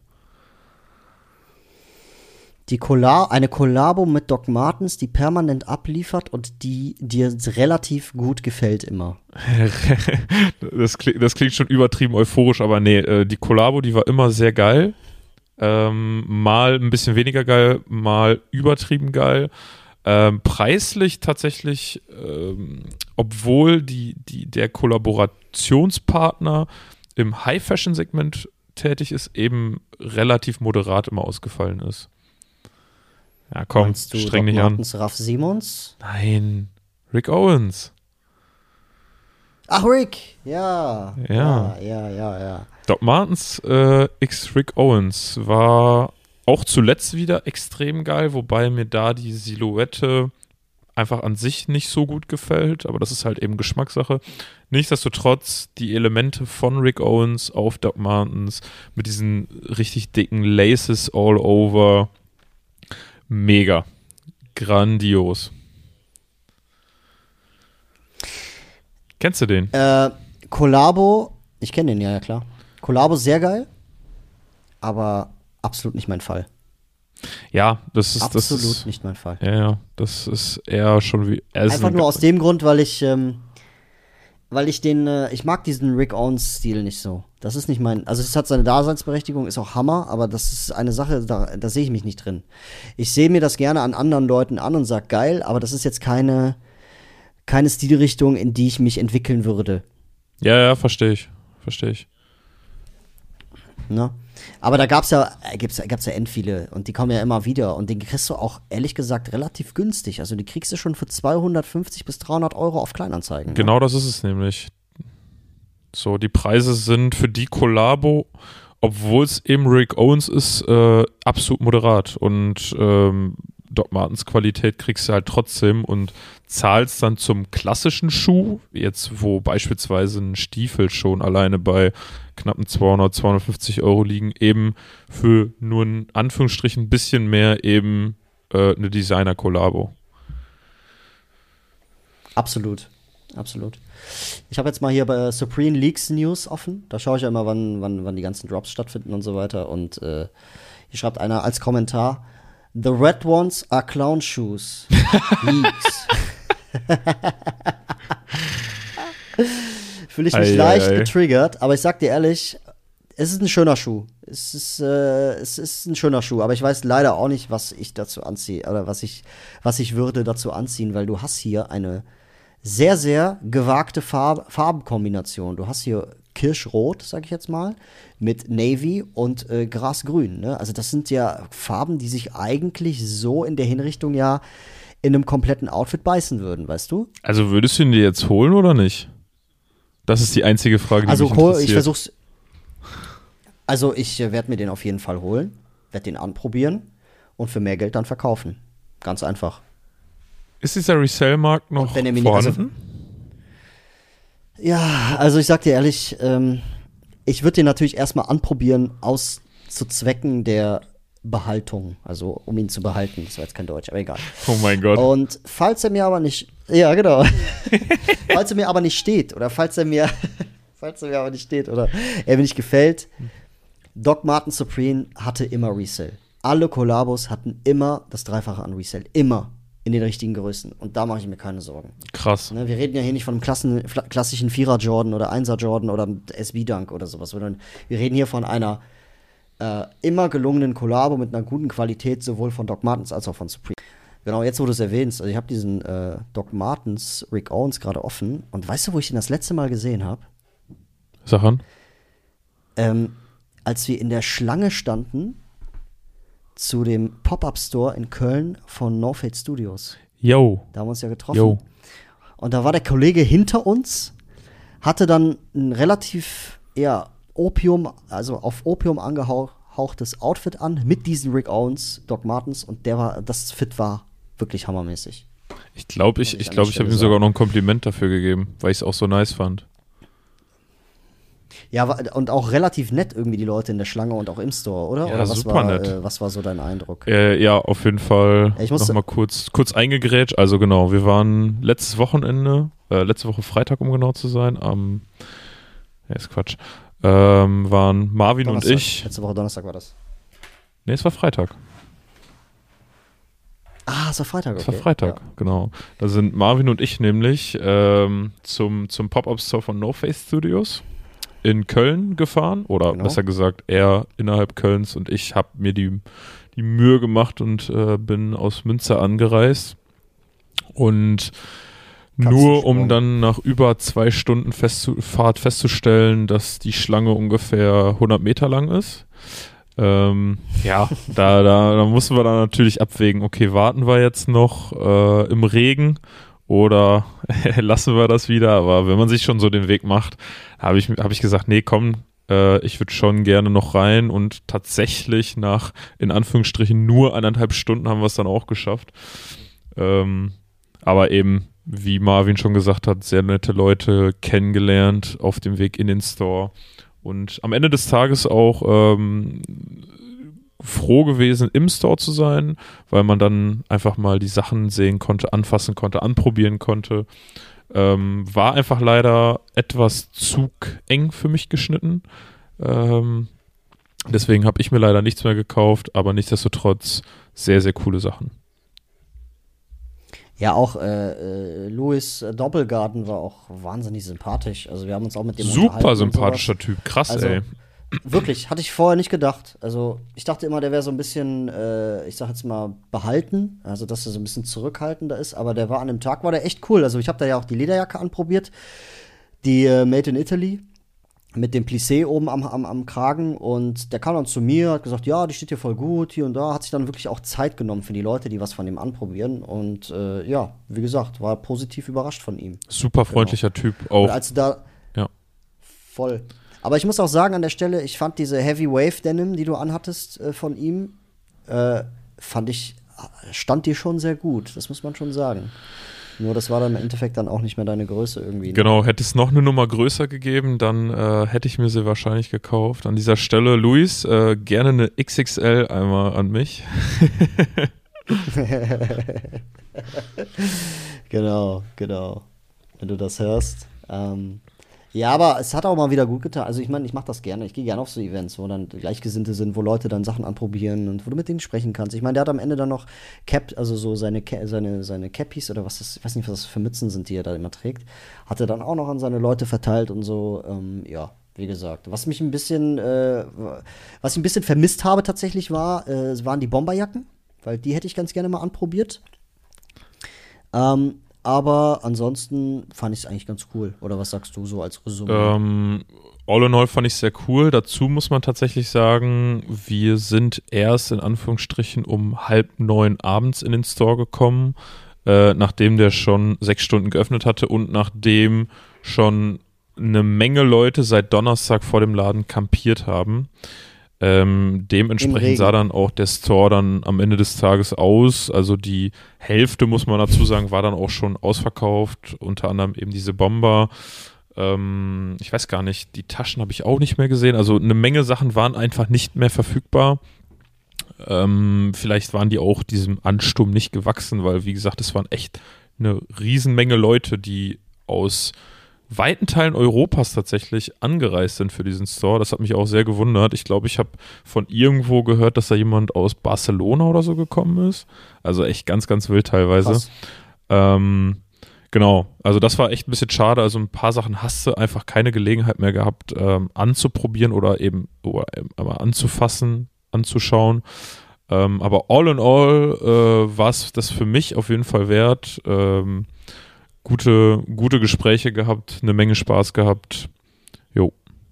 Die Kolla eine Kollabo mit Doc Martens, die permanent abliefert und die dir relativ gut gefällt immer. das, klingt, das klingt schon übertrieben euphorisch, aber nee, äh, die Kollabo, die war immer sehr geil. Ähm, mal ein bisschen weniger geil, mal übertrieben geil. Ähm, preislich tatsächlich, ähm, obwohl die, die, der Kollaborationspartner im High-Fashion-Segment tätig ist, eben relativ moderat immer ausgefallen ist. Ja, komm, Meinst du streng Doc dich an. Martens, Raf Simons? Nein, Rick Owens. Ach, Rick! Ja. Ja. Ja, ja, ja, ja. Doc Martens äh, x Rick Owens war auch zuletzt wieder extrem geil, wobei mir da die Silhouette einfach an sich nicht so gut gefällt, aber das ist halt eben Geschmackssache. Nichtsdestotrotz, die Elemente von Rick Owens auf Doc Martens mit diesen richtig dicken Laces all over, mega. Grandios. Kennst du den? Äh, Collabo, ich kenne den ja, ja klar. Collabo sehr geil, aber absolut nicht mein Fall. Ja, das ist absolut das ist, nicht mein Fall. Ja, ja, das ist eher schon wie. Einfach nur aus dem Grund, weil ich, ähm, weil ich den, äh, ich mag diesen Rick Owens-Stil nicht so. Das ist nicht mein, also es hat seine Daseinsberechtigung, ist auch Hammer, aber das ist eine Sache, da, da sehe ich mich nicht drin. Ich sehe mir das gerne an anderen Leuten an und sag geil, aber das ist jetzt keine, keine Stilrichtung, in die ich mich entwickeln würde. Ja, ja, verstehe ich, verstehe ich. Ne? Aber da gab's ja, gibt's, gab's ja end viele und die kommen ja immer wieder und den kriegst du auch, ehrlich gesagt, relativ günstig. Also die kriegst du schon für zweihundertfünfzig bis dreihundert Euro auf Kleinanzeigen. Genau, ne? das ist es nämlich. So, die Preise sind für die Collabo, obwohl es eben Rick Owens ist, äh, absolut moderat und ähm, Doc Martens Qualität kriegst du halt trotzdem und zahlst dann zum klassischen Schuh, jetzt wo beispielsweise ein Stiefel schon alleine bei knappen zweihundert, zweihundertfünfzig Euro liegen, eben für nur in Anführungsstrichen ein bisschen mehr eben äh, eine Designer-Kollabo. Absolut, absolut. Ich habe jetzt mal hier bei Supreme Leaks News offen. Da schaue ich ja immer, wann, wann, wann die ganzen Drops stattfinden und so weiter. Und äh, hier schreibt einer als Kommentar: The red ones are clown shoes. Leaks. Fühle ich mich Ei, leicht ei, ei. getriggert, aber ich sag dir ehrlich, es ist ein schöner Schuh. Es ist, äh, es ist ein schöner Schuh, aber ich weiß leider auch nicht, was ich dazu anziehe oder was ich, was ich würde dazu anziehen, weil du hast hier eine sehr, sehr gewagte Farb Farbenkombination. Du hast hier Kirschrot, sag ich jetzt mal, mit Navy und äh, Grasgrün. Ne? Also das sind ja Farben, die sich eigentlich so in der Hinrichtung ja in einem kompletten Outfit beißen würden, weißt du? Also würdest du ihn dir jetzt holen oder nicht? Das ist die einzige Frage, die Also mich hol- interessiert. ich versuch's. Also ich äh, werde mir den auf jeden Fall holen, werde den anprobieren und für mehr Geld dann verkaufen. Ganz einfach. Ist dieser Resell-Markt noch Und wenn er mir nicht- also- vorhanden? Ja, also ich sag dir ehrlich, ähm, ich würde den natürlich erstmal anprobieren aus zu Zwecken der Behaltung, also um ihn zu behalten. Das war jetzt kein Deutsch, aber egal. Oh mein Gott. Und falls er mir aber nicht, ja genau, falls er mir aber nicht steht oder falls er mir, falls er mir aber nicht steht oder er mir nicht gefällt, Doc Martens Supreme hatte immer Resell. Alle Kollabos hatten immer das Dreifache an Resell, immer in den richtigen Größen. Und da mache ich mir keine Sorgen. Krass. Ne, wir reden ja hier nicht von einem Klassen, fla- klassischen Vierer Jordan oder Einser Jordan oder S B Dunk oder sowas, sondern wir reden hier von einer äh, immer gelungenen Kollabo mit einer guten Qualität, sowohl von Doc Martens als auch von Supreme. Genau, jetzt wo du es erwähnst, also ich habe diesen äh, Doc Martens Rick Owens gerade offen und weißt du, wo ich den das letzte Mal gesehen habe? Sag an. Ähm, als wir in der Schlange standen zu dem Pop-Up-Store in Köln von No Fate Studios. Yo. Da haben wir uns ja getroffen. Yo. Und da war der Kollege hinter uns, hatte dann ein relativ, ja, Opium, also auf Opium angehauchtes Outfit an, mit diesen Rick Owens, Doc Martens, und der war, das Fit war wirklich hammermäßig. Ich glaube, ich, Muss ich ich, an glaub, der ich habe Stelle ihm sogar sagen. noch ein Kompliment dafür gegeben, weil ich es auch so nice fand. Ja, wa- und auch relativ nett irgendwie die Leute in der Schlange und auch im Store, oder? Ja, oder was super war, nett. Äh, was war so dein Eindruck? Äh, ja, auf jeden Fall Ja, ich muss- noch mal kurz, kurz eingegrätscht. Also genau, wir waren letztes Wochenende, äh, letzte Woche Freitag, um genau zu sein, am, ja, ist Quatsch, ähm, waren Marvin Donnerstag. und ich, Letzte Woche Donnerstag war das. nee, es war Freitag. Ah, es war Freitag, okay. Es war Freitag, Ja. genau. Da sind Marvin und ich nämlich ähm, zum, zum Pop-Up-Store von No Face Studios in Köln gefahren. Oder Genau. besser gesagt, er innerhalb Kölns und ich habe mir die, die Mühe gemacht und äh, bin aus Münster angereist. Und nur um Katzensprung. dann nach über zwei Stunden festzu Fahrt festzustellen, dass die Schlange ungefähr hundert Meter lang ist. Ähm, ja, da, da, da mussten wir dann natürlich abwägen, okay, warten wir jetzt noch äh, im Regen oder lassen wir das wieder. Aber wenn man sich schon so den Weg macht, habe ich, hab ich gesagt, nee, komm, äh, ich würde schon gerne noch rein. Und tatsächlich nach, in Anführungsstrichen, nur eineinhalb Stunden haben wir es dann auch geschafft. Ähm, aber eben, wie Marvin schon gesagt hat, sehr nette Leute kennengelernt auf dem Weg in den Store. Und am Ende des Tages auch ähm, froh gewesen, im Store zu sein, weil man dann einfach mal die Sachen sehen konnte, anfassen konnte, anprobieren konnte. Ähm, war einfach leider etwas zu eng für mich geschnitten. Ähm, deswegen habe ich mir leider nichts mehr gekauft, aber nichtsdestotrotz sehr, sehr coole Sachen. Ja, auch äh, äh, Louis Doppelgarten war auch wahnsinnig sympathisch. Also wir haben uns auch mit dem Super sympathischer Typ, krass, also, ey. Wirklich, hatte ich vorher nicht gedacht. Also ich dachte immer, der wäre so ein bisschen, äh, ich sag jetzt mal, behalten. Also dass er so ein bisschen zurückhaltender ist. Aber der war an dem Tag, war der echt cool. Also ich habe da ja auch die Lederjacke anprobiert. Die äh, Made in Italy. Mit dem Plissé oben am, am, am Kragen. Und der kam dann zu mir, hat gesagt, ja, die steht hier voll gut, hier und da. Hat sich dann wirklich auch Zeit genommen für die Leute, die was von dem anprobieren. Und äh, ja, wie gesagt, war positiv überrascht von ihm. Super freundlicher Genau. Typ auch. Und als du da ja. Voll. Aber ich muss auch sagen an der Stelle, ich fand diese Heavy Wave Denim, die du anhattest äh, von ihm, äh, fand ich, stand dir schon sehr gut. Das muss man schon sagen. Nur das war dann im Endeffekt dann auch nicht mehr deine Größe irgendwie. Ne? Genau, hätte es noch eine Nummer größer gegeben, dann äh, hätte ich mir sie wahrscheinlich gekauft. An dieser Stelle, Luis, äh, gerne eine X X L einmal an mich. Genau, genau. Wenn du das hörst. Ähm, ja, aber es hat auch mal wieder gut getan. Also ich meine, ich mache das gerne. Ich gehe gerne auf so Events, wo dann Gleichgesinnte sind, wo Leute dann Sachen anprobieren und wo du mit denen sprechen kannst. Ich meine, der hat am Ende dann noch Cap, also so seine, seine, seine Cappies oder was das, ich weiß nicht, was das für Mützen sind, die er da immer trägt, hat er dann auch noch an seine Leute verteilt und so. Ähm, ja, wie gesagt. Was mich ein bisschen, äh, was ich ein bisschen vermisst habe tatsächlich war, äh, waren die Bomberjacken, weil die hätte ich ganz gerne mal anprobiert. Ähm, Aber ansonsten fand ich es eigentlich ganz cool. Oder was sagst du so als Resümee? Ähm, all in all fand ich es sehr cool. Dazu muss man tatsächlich sagen, wir sind erst in Anführungsstrichen um halb neun abends in den Store gekommen, äh, nachdem der schon sechs Stunden geöffnet hatte und nachdem schon eine Menge Leute seit Donnerstag vor dem Laden kampiert haben. Ähm, dementsprechend sah dann auch der Store dann am Ende des Tages aus. Also die Hälfte, muss man dazu sagen, war dann auch schon ausverkauft. Unter anderem eben diese Bomber. Ähm, ich weiß gar nicht, die Taschen habe ich auch nicht mehr gesehen. Also eine Menge Sachen waren einfach nicht mehr verfügbar. Ähm, vielleicht waren die auch diesem Ansturm nicht gewachsen, weil wie gesagt, es waren echt eine Riesenmenge Leute, die aus weiten Teilen Europas tatsächlich angereist sind für diesen Store. Das hat mich auch sehr gewundert. Ich glaube, ich habe von irgendwo gehört, dass da jemand aus Barcelona oder so gekommen ist. Also echt ganz, ganz wild teilweise. Ähm, genau, also das war echt ein bisschen schade. Also ein paar Sachen hast du einfach keine Gelegenheit mehr gehabt, ähm, anzuprobieren oder eben oder, ähm, anzufassen, anzuschauen. Ähm, aber all in all äh, war es das für mich auf jeden Fall wert. Ähm, Gute, gute Gespräche gehabt, eine Menge Spaß gehabt. Jo.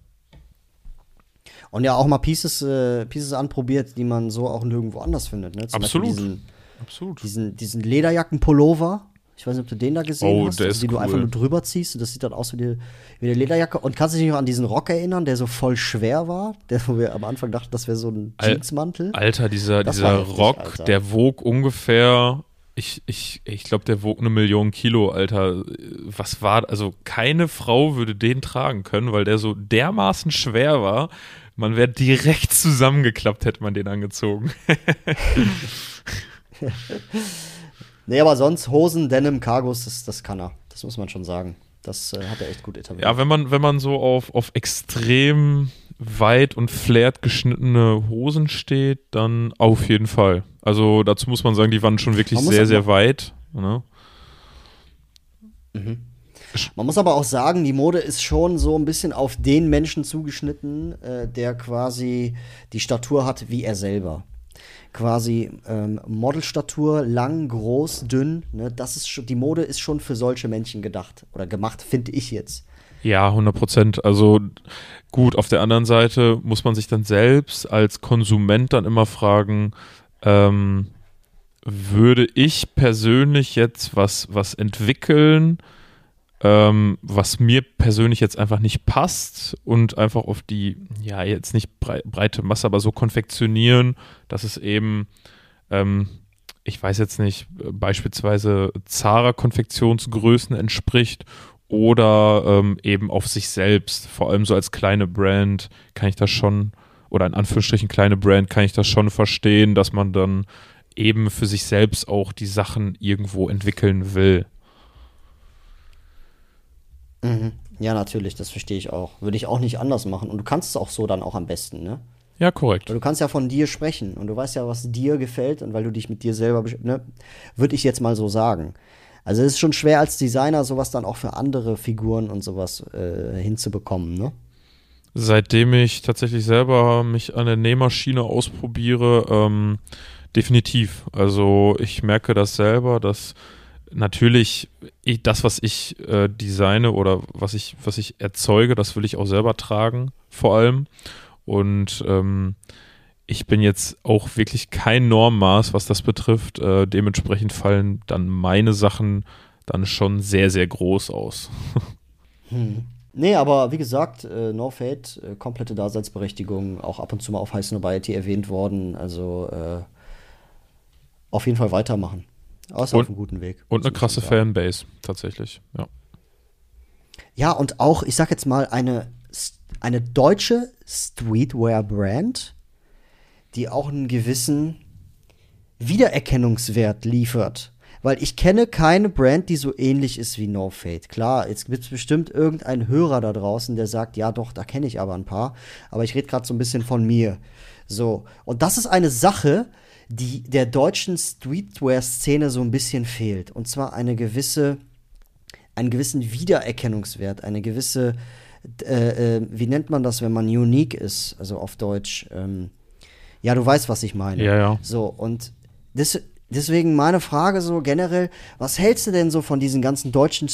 Und ja auch mal Pieces, äh, Pieces anprobiert, die man so auch nirgendwo anders findet. Ne? Zum Absolut. Beispiel diesen, Absolut. Diesen, diesen Lederjacken-Pullover. Ich weiß nicht, ob du den da gesehen oh, hast, der also, ist den cool. du einfach nur drüber ziehst. Und das sieht dann aus wie, die, wie eine Lederjacke. Und kannst du dich noch an diesen Rock erinnern, der so voll schwer war? Der, wo wir am Anfang dachten, das wäre so ein Jeansmantel. Alter, dieser, Das dieser war heftig, Rock, Alter. der wog ungefähr, ich, ich, ich glaube, der wog eine Million Kilo, Alter. Was war, also keine Frau würde den tragen können, weil der so dermaßen schwer war. Man wäre direkt zusammengeklappt, hätte man den angezogen. Nee, aber sonst Hosen, Denim, Cargos, das, das kann er. Das muss man schon sagen. Das äh, hat er echt gut etabliert. Ja, wenn man, wenn man so auf, auf extrem weit und flared geschnittene Hosen steht, dann auf jeden Fall. Also dazu muss man sagen, die waren schon wirklich sehr, sehr weit. Ne? Mhm. Man muss aber auch sagen, die Mode ist schon so ein bisschen auf den Menschen zugeschnitten, äh, der quasi die Statur hat wie er selber. Quasi ähm, Modelstatur, lang, groß, dünn. Ne? Das ist schon, die Mode ist schon für solche Menschen gedacht oder gemacht, finde ich jetzt. Ja, hundert Prozent. Also gut, auf der anderen Seite muss man sich dann selbst als Konsument dann immer fragen, ähm, würde ich persönlich jetzt was, was entwickeln, ähm, was mir persönlich jetzt einfach nicht passt und einfach auf die, ja, jetzt nicht brei- breite Masse, aber so konfektionieren, dass es eben, ähm, ich weiß jetzt nicht, beispielsweise Zara-Konfektionsgrößen entspricht oder ähm, eben auf sich selbst. Vor allem so als kleine Brand kann ich das schon, oder in Anführungsstrichen kleine Brand, kann ich das schon verstehen, dass man dann eben für sich selbst auch die Sachen irgendwo entwickeln will. Mhm. Ja, natürlich, das verstehe ich auch. Würde ich auch nicht anders machen. Und du kannst es auch so dann auch am besten, ne? Ja, korrekt. Weil du kannst ja von dir sprechen und du weißt ja, was dir gefällt und weil du dich mit dir selber, besch- ne? Würde ich jetzt mal so sagen. Also es ist schon schwer als Designer, sowas dann auch für andere Figuren und sowas äh, hinzubekommen, ne? Seitdem ich tatsächlich selber mich an der Nähmaschine ausprobiere, ähm, definitiv. Also ich merke das selber, dass natürlich ich, das, was ich äh, designe oder was ich, was ich erzeuge, das will ich auch selber tragen, vor allem. Und ähm, ich bin jetzt auch wirklich kein Normmaß, was das betrifft. Äh, dementsprechend fallen dann meine Sachen dann schon sehr, sehr groß aus. Hm. Nee, aber wie gesagt, äh, No Fate, äh, komplette Daseinsberechtigung, auch ab und zu mal auf High Snobiety erwähnt worden. Also äh, auf jeden Fall weitermachen. Außer auf einem guten Weg. Und eine muss krasse man sagen. Fanbase, tatsächlich, ja. Ja, und auch, ich sag jetzt mal, eine, S- eine deutsche Streetwear-Brand, die auch einen gewissen Wiedererkennungswert liefert. Weil ich kenne keine Brand, die so ähnlich ist wie No Fate. Klar, jetzt gibt es bestimmt irgendeinen Hörer da draußen, der sagt, ja doch, da kenne ich aber ein paar. Aber ich rede gerade so ein bisschen von mir. So, und das ist eine Sache, die der deutschen Streetwear-Szene so ein bisschen fehlt. Und zwar eine gewisse, einen gewissen Wiedererkennungswert, eine gewisse, äh, äh, wie nennt man das, wenn man unique ist, also auf Deutsch. Ähm, ja, du weißt, was ich meine. Ja, ja. So, und des, deswegen meine Frage so generell, was hältst du denn so von diesen ganzen deutschen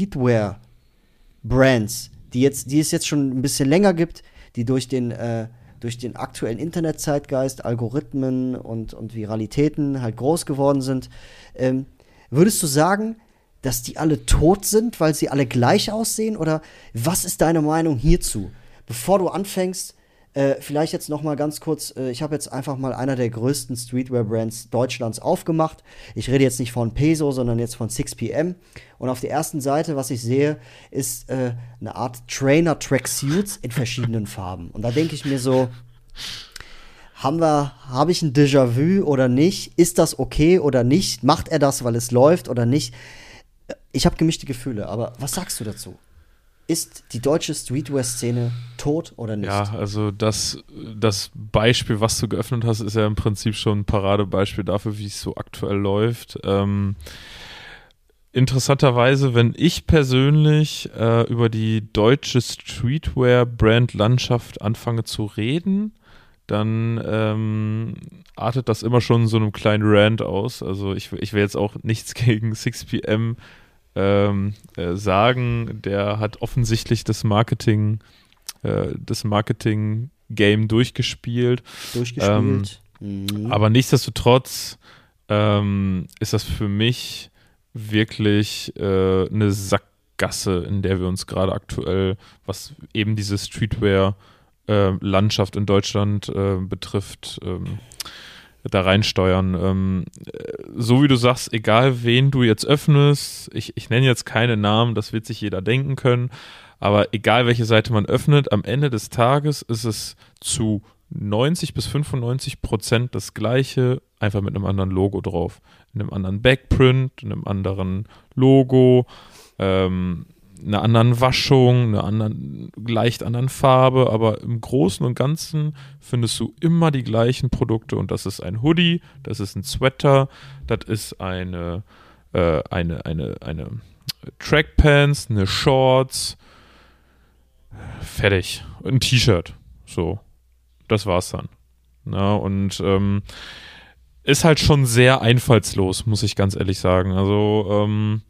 Streetwear-Brands, die jetzt, die es jetzt schon ein bisschen länger gibt, die durch den, äh, durch den aktuellen Internetzeitgeist, Algorithmen und, und Viralitäten halt groß geworden sind. Ähm, würdest du sagen, dass die alle tot sind, weil sie alle gleich aussehen? Oder was ist deine Meinung hierzu? Bevor du anfängst, äh, vielleicht jetzt noch mal ganz kurz, äh, ich habe jetzt einfach mal einer der größten Streetwear-Brands Deutschlands aufgemacht. Ich rede jetzt nicht von Peso, sondern jetzt von six P M. Und auf der ersten Seite, was ich sehe, ist äh, eine Art Trainer-Tracksuits in verschiedenen Farben. Und da denke ich mir so, haben wir, habe ich ein Déjà-vu oder nicht? Ist das okay oder nicht? Macht er das, weil es läuft oder nicht? Ich habe gemischte Gefühle, aber was sagst du dazu? Ist die deutsche Streetwear-Szene tot oder nicht? Ja, also das, das Beispiel, was du geöffnet hast, ist ja im Prinzip schon ein Paradebeispiel dafür, wie es so aktuell läuft. Ähm, interessanterweise, wenn ich persönlich äh, über die deutsche Streetwear-Brand-Landschaft anfange zu reden, dann ähm, artet das immer schon in so einem kleinen Rant aus. Also ich, ich will jetzt auch nichts gegen six P M ähm, äh, sagen. Der hat offensichtlich das Marketing, äh, das Marketing-Game durchgespielt. Durchgespielt. Ähm, mhm. Aber nichtsdestotrotz ähm, ist das für mich wirklich äh, eine Sackgasse, in der wir uns gerade aktuell, was eben diese Streetwear äh, Landschaft in Deutschland äh, betrifft, ähm, da reinsteuern. Ähm, so wie du sagst, egal wen du jetzt öffnest, ich, ich nenne jetzt keine Namen, das wird sich jeder denken können, aber egal welche Seite man öffnet, am Ende des Tages ist es zu neunzig bis fünfundneunzig Prozent das gleiche, einfach mit einem anderen Logo drauf. In einem anderen Backprint, in einem anderen Logo, ähm, einer anderen Waschung, einer anderen, leicht anderen Farbe, aber im Großen und Ganzen findest du immer die gleichen Produkte und das ist ein Hoodie, das ist ein Sweater, das ist eine, äh, eine, eine, eine Trackpants, eine Shorts, fertig, ein T-Shirt, so, das war's dann. Na, und ähm, ist halt schon sehr einfallslos, muss ich ganz ehrlich sagen, also ähm,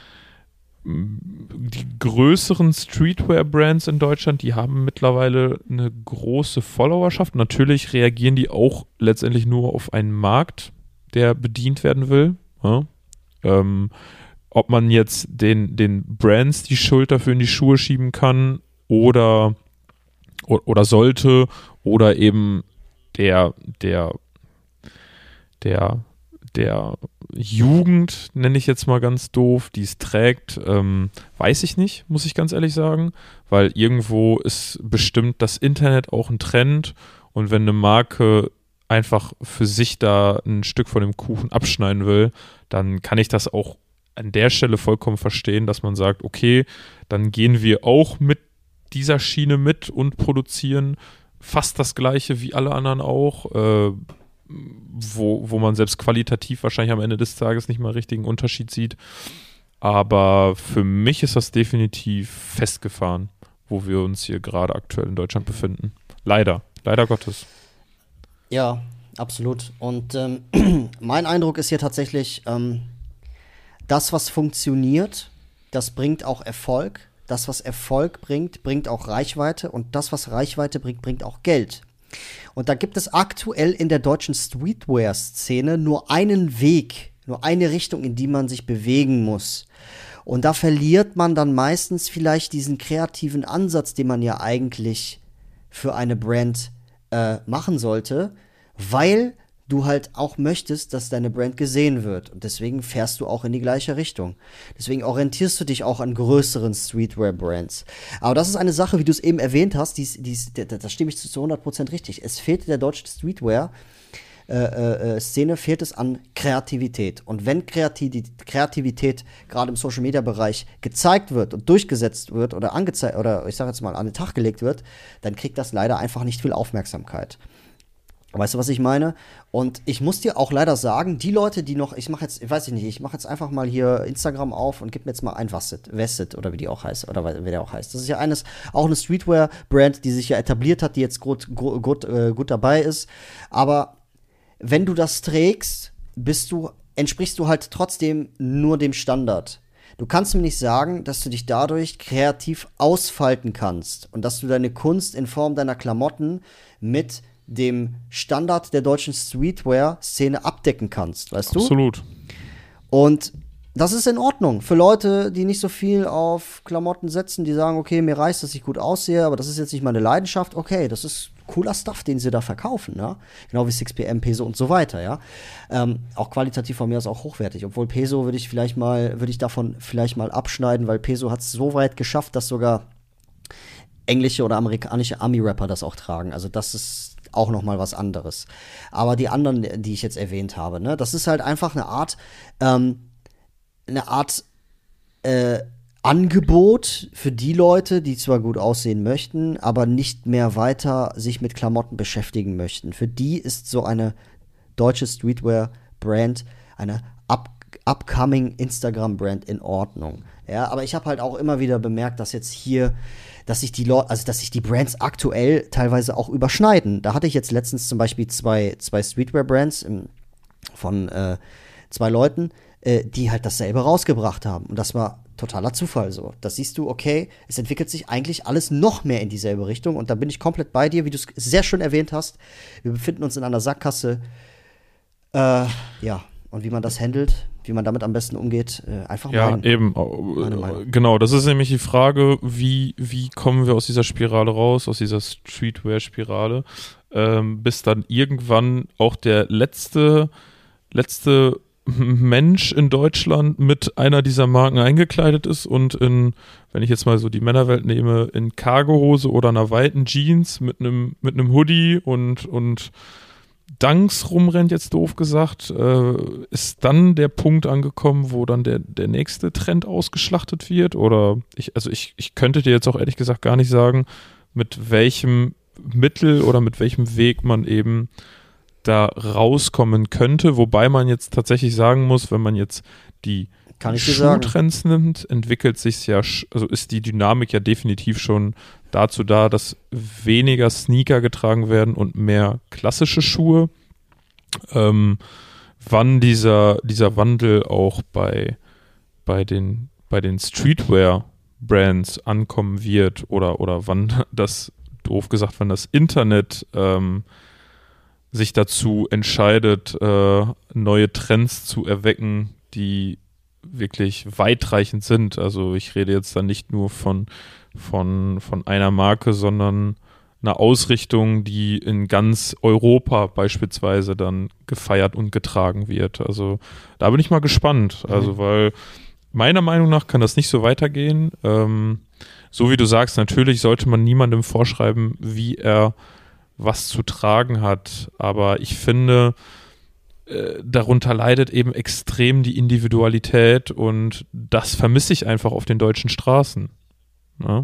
die größeren Streetwear-Brands in Deutschland, die haben mittlerweile eine große Followerschaft. Natürlich reagieren die auch letztendlich nur auf einen Markt. der bedient werden will. Ja? Ähm, ob man jetzt den, den Brands die Schuld dafür in die Schuhe schieben kann oder, oder sollte oder eben der, der, der, der Jugend, nenne ich jetzt mal ganz doof, die es trägt, ähm, weiß ich nicht, muss ich ganz ehrlich sagen, weil irgendwo ist bestimmt das Internet auch ein Trend und wenn eine Marke einfach für sich da ein Stück von dem Kuchen abschneiden will, dann kann ich das auch an der Stelle vollkommen verstehen, dass man sagt, okay, dann gehen wir auch mit dieser Schiene mit und produzieren fast das Gleiche wie alle anderen auch, äh, wo, wo man selbst qualitativ wahrscheinlich am Ende des Tages nicht mal richtigen Unterschied sieht. Aber für mich ist das definitiv festgefahren, wo wir uns hier gerade aktuell in Deutschland befinden. Leider, leider Gottes. Ja, absolut. Und ähm, mein Eindruck ist hier tatsächlich, ähm, das, was funktioniert, das bringt auch Erfolg. Das, was Erfolg bringt, bringt auch Reichweite. Und das, was Reichweite bringt, bringt auch Geld. Und da gibt es aktuell in der deutschen Streetwear-Szene nur einen Weg, nur eine Richtung, in die man sich bewegen muss. Und da verliert man dann meistens vielleicht diesen kreativen Ansatz, den man ja eigentlich für eine Brand äh, machen sollte, weil du halt auch möchtest, dass deine Brand gesehen wird. Und deswegen fährst du auch in die gleiche Richtung. Deswegen orientierst du dich auch an größeren Streetwear-Brands. Aber das ist eine Sache, wie du es eben erwähnt hast, die, die, da stimme ich zu hundert Prozent richtig. Es fehlt der deutschen Streetwear äh, äh, Szene, fehlt es an Kreativität. Und wenn Kreativität, Kreativität gerade im Social-Media-Bereich gezeigt wird und durchgesetzt wird oder angezeigt, oder ich sage jetzt mal an den Tag gelegt wird, dann kriegt das leider einfach nicht viel Aufmerksamkeit. Weißt du, was ich meine? Und ich muss dir auch leider sagen, die Leute, die noch, ich mache jetzt, ich weiß nicht, ich mache jetzt einfach mal hier Instagram auf und gib mir jetzt mal ein Wasset, Wasset oder wie die auch heißt, oder wie der auch heißt. Das ist ja eines, auch eine Streetwear-Brand, die sich ja etabliert hat, die jetzt gut, gut, äh, gut dabei ist. Aber wenn du das trägst, bist du, entsprichst du halt trotzdem nur dem Standard. Du kannst mir nicht sagen, dass du dich dadurch kreativ ausfalten kannst und dass du deine Kunst in Form deiner Klamotten mit dem Standard der deutschen Streetwear-Szene abdecken kannst, weißt du? Absolut. Und das ist in Ordnung für Leute, die nicht so viel auf Klamotten setzen, die sagen, okay, mir reicht, dass ich gut aussehe, aber das ist jetzt nicht meine Leidenschaft. Okay, das ist cooler Stuff, den sie da verkaufen, ja? Genau wie six P M, Peso und so weiter, ja. Ähm, auch qualitativ von mir aus auch hochwertig. Obwohl Peso würde ich vielleicht mal, würde ich davon vielleicht mal abschneiden, weil Peso hat es so weit geschafft, dass sogar englische oder amerikanische Ami-Rapper das auch tragen. Also das ist auch noch mal was anderes. Aber die anderen, die ich jetzt erwähnt habe, ne, das ist halt einfach eine Art, ähm, eine Art äh, Angebot für die Leute, die zwar gut aussehen möchten, aber nicht mehr weiter sich mit Klamotten beschäftigen möchten. Für die ist so eine deutsche Streetwear-Brand eine up upcoming Instagram-Brand in Ordnung. Ja, aber ich habe halt auch immer wieder bemerkt, dass jetzt hier, dass sich die Leute, also dass sich die Brands aktuell teilweise auch überschneiden. Da hatte ich jetzt letztens zum Beispiel zwei, zwei Streetwear-Brands im, von äh, zwei Leuten, äh, die halt dasselbe rausgebracht haben. Und das war totaler Zufall so. Das siehst du, okay, es entwickelt sich eigentlich alles noch mehr in dieselbe Richtung. Und da bin ich komplett bei dir, wie du es sehr schön erwähnt hast. Wir befinden uns in einer Sackgasse. Äh, ja, und wie man das handelt, wie man damit am besten umgeht, äh, einfach ja, mein, eben. Genau, das ist nämlich die Frage, wie, wie kommen wir aus dieser Spirale raus, aus dieser Streetwear-Spirale, ähm, bis dann irgendwann auch der letzte, letzte Mensch in Deutschland mit einer dieser Marken eingekleidet ist und in, wenn ich jetzt mal so die Männerwelt nehme, in Cargohose oder einer weiten Jeans mit einem mit einem Hoodie und, und Dunks rumrennt, jetzt doof gesagt, äh, ist dann der Punkt angekommen, wo dann der, der nächste Trend ausgeschlachtet wird? Oder ich, also ich, ich könnte dir jetzt auch ehrlich gesagt gar nicht sagen, mit welchem Mittel oder mit welchem Weg man eben da rauskommen könnte, wobei man jetzt tatsächlich sagen muss, wenn man jetzt die Schuhtrends nimmt, entwickelt sich ja, also ist die Dynamik ja definitiv schon dazu da, dass weniger Sneaker getragen werden und mehr klassische Schuhe. Ähm, wann dieser, dieser Wandel auch bei, bei den, bei den Streetwear-Brands ankommen wird oder, oder wann das, doof gesagt, wann das Internet ähm, sich dazu entscheidet, äh, neue Trends zu erwecken, die wirklich weitreichend sind. Also ich rede jetzt dann nicht nur von, von, von einer Marke, sondern einer Ausrichtung, die in ganz Europa beispielsweise dann gefeiert und getragen wird. Also da bin ich mal gespannt. Mhm. Also weil meiner Meinung nach kann das nicht so weitergehen. Ähm, so wie du sagst, natürlich sollte man niemandem vorschreiben, wie er was zu tragen hat. Aber ich finde, äh, darunter leidet eben extrem die Individualität und das vermisse ich einfach auf den deutschen Straßen. Ja?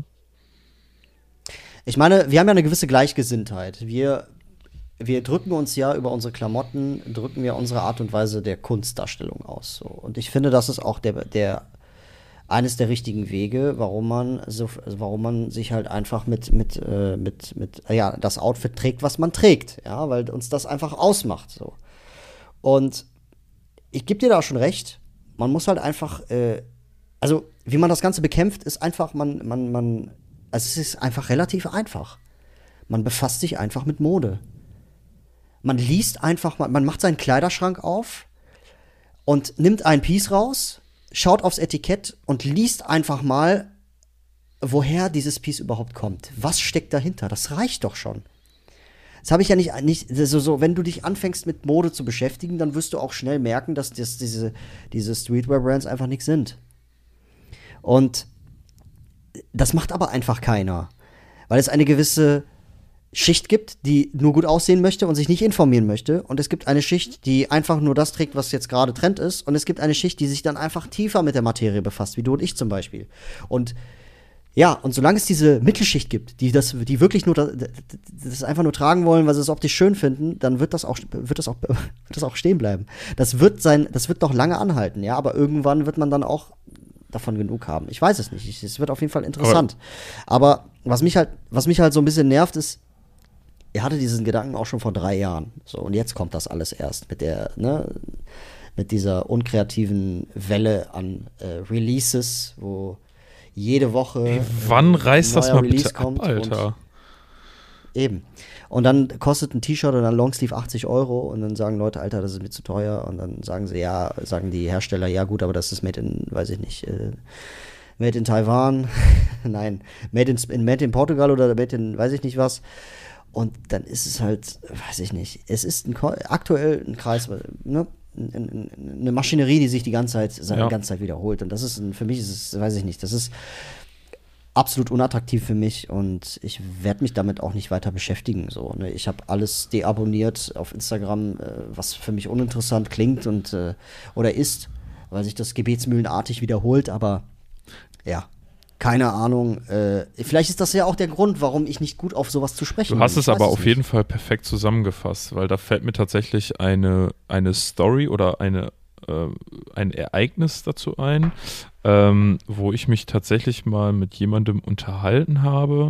Ich meine, wir haben ja eine gewisse Gleichgesinntheit. Wir, wir drücken uns ja über unsere Klamotten, drücken wir unsere Art und Weise der Kunstdarstellung aus. So. Und ich finde, das ist auch der, der eines der richtigen Wege, warum man so, warum man sich halt einfach mit, mit, äh, mit, mit, ja, das Outfit trägt, was man trägt, ja, weil uns das einfach ausmacht. So. Und ich gebe dir da auch schon recht, man muss halt einfach, äh, also wie man das Ganze bekämpft, ist einfach, man, man, man, also es ist einfach relativ einfach. Man befasst sich einfach mit Mode. Man liest einfach, man, man macht seinen Kleiderschrank auf und nimmt ein Piece raus, schaut aufs Etikett und liest einfach mal, woher dieses Piece überhaupt kommt. Was steckt dahinter? Das reicht doch schon. Das habe ich ja nicht, nicht so, so, wenn du dich anfängst mit Mode zu beschäftigen, dann wirst du auch schnell merken, dass das, diese, diese Streetwear-Brands einfach nichts sind. Und das macht aber einfach keiner. Weil es eine gewisse Schicht gibt, die nur gut aussehen möchte und sich nicht informieren möchte. Und es gibt eine Schicht, die einfach nur das trägt, was jetzt gerade Trend ist. Und es gibt eine Schicht, die sich dann einfach tiefer mit der Materie befasst, wie du und ich zum Beispiel. Und ja, und solange es diese Mittelschicht gibt, die das, die wirklich nur das, das einfach nur tragen wollen, weil sie es optisch schön finden, dann wird das auch, wird das auch, wird das auch stehen bleiben. Das wird sein, das wird noch lange anhalten, ja, aber irgendwann wird man dann auch davon genug haben. Ich weiß es nicht. Es wird auf jeden Fall interessant. Aber, aber was mich halt, was mich halt so ein bisschen nervt, ist, er hatte diesen Gedanken auch schon vor drei Jahren. So, und jetzt kommt das alles erst mit der, ne, mit dieser unkreativen Welle an äh, Releases, wo jede Woche Ey, wann äh, reißt das mal Release bitte ab, Alter? Eben. Und dann kostet ein T-Shirt oder ein Longsleeve achtzig Euro und dann sagen Leute, Alter, das ist mir zu teuer. Und dann sagen sie, ja, sagen die Hersteller, ja gut, aber das ist made in, weiß ich nicht, äh, made in Taiwan. Nein, made in, in, made in Portugal oder made in, weiß ich nicht was. Und dann ist es halt, weiß ich nicht, es ist ein, aktuell ein Kreis, ne? Eine Maschinerie, die sich die ganze Zeit, ja. die ganze Zeit wiederholt. Und das ist, ein, für mich ist es, weiß ich nicht, das ist absolut unattraktiv für mich und ich werde mich damit auch nicht weiter beschäftigen. So, ne? Ich habe alles deabonniert auf Instagram, äh, was für mich uninteressant klingt und äh, oder ist, weil sich das gebetsmühlenartig wiederholt, aber ja. Keine Ahnung. Äh, vielleicht ist das ja auch der Grund, warum ich nicht gut auf sowas zu sprechen bin. Du hast es aber es auf nicht. jeden Fall perfekt zusammengefasst, weil da fällt mir tatsächlich eine, eine Story oder eine, äh, ein Ereignis dazu ein, ähm, wo ich mich tatsächlich mal mit jemandem unterhalten habe,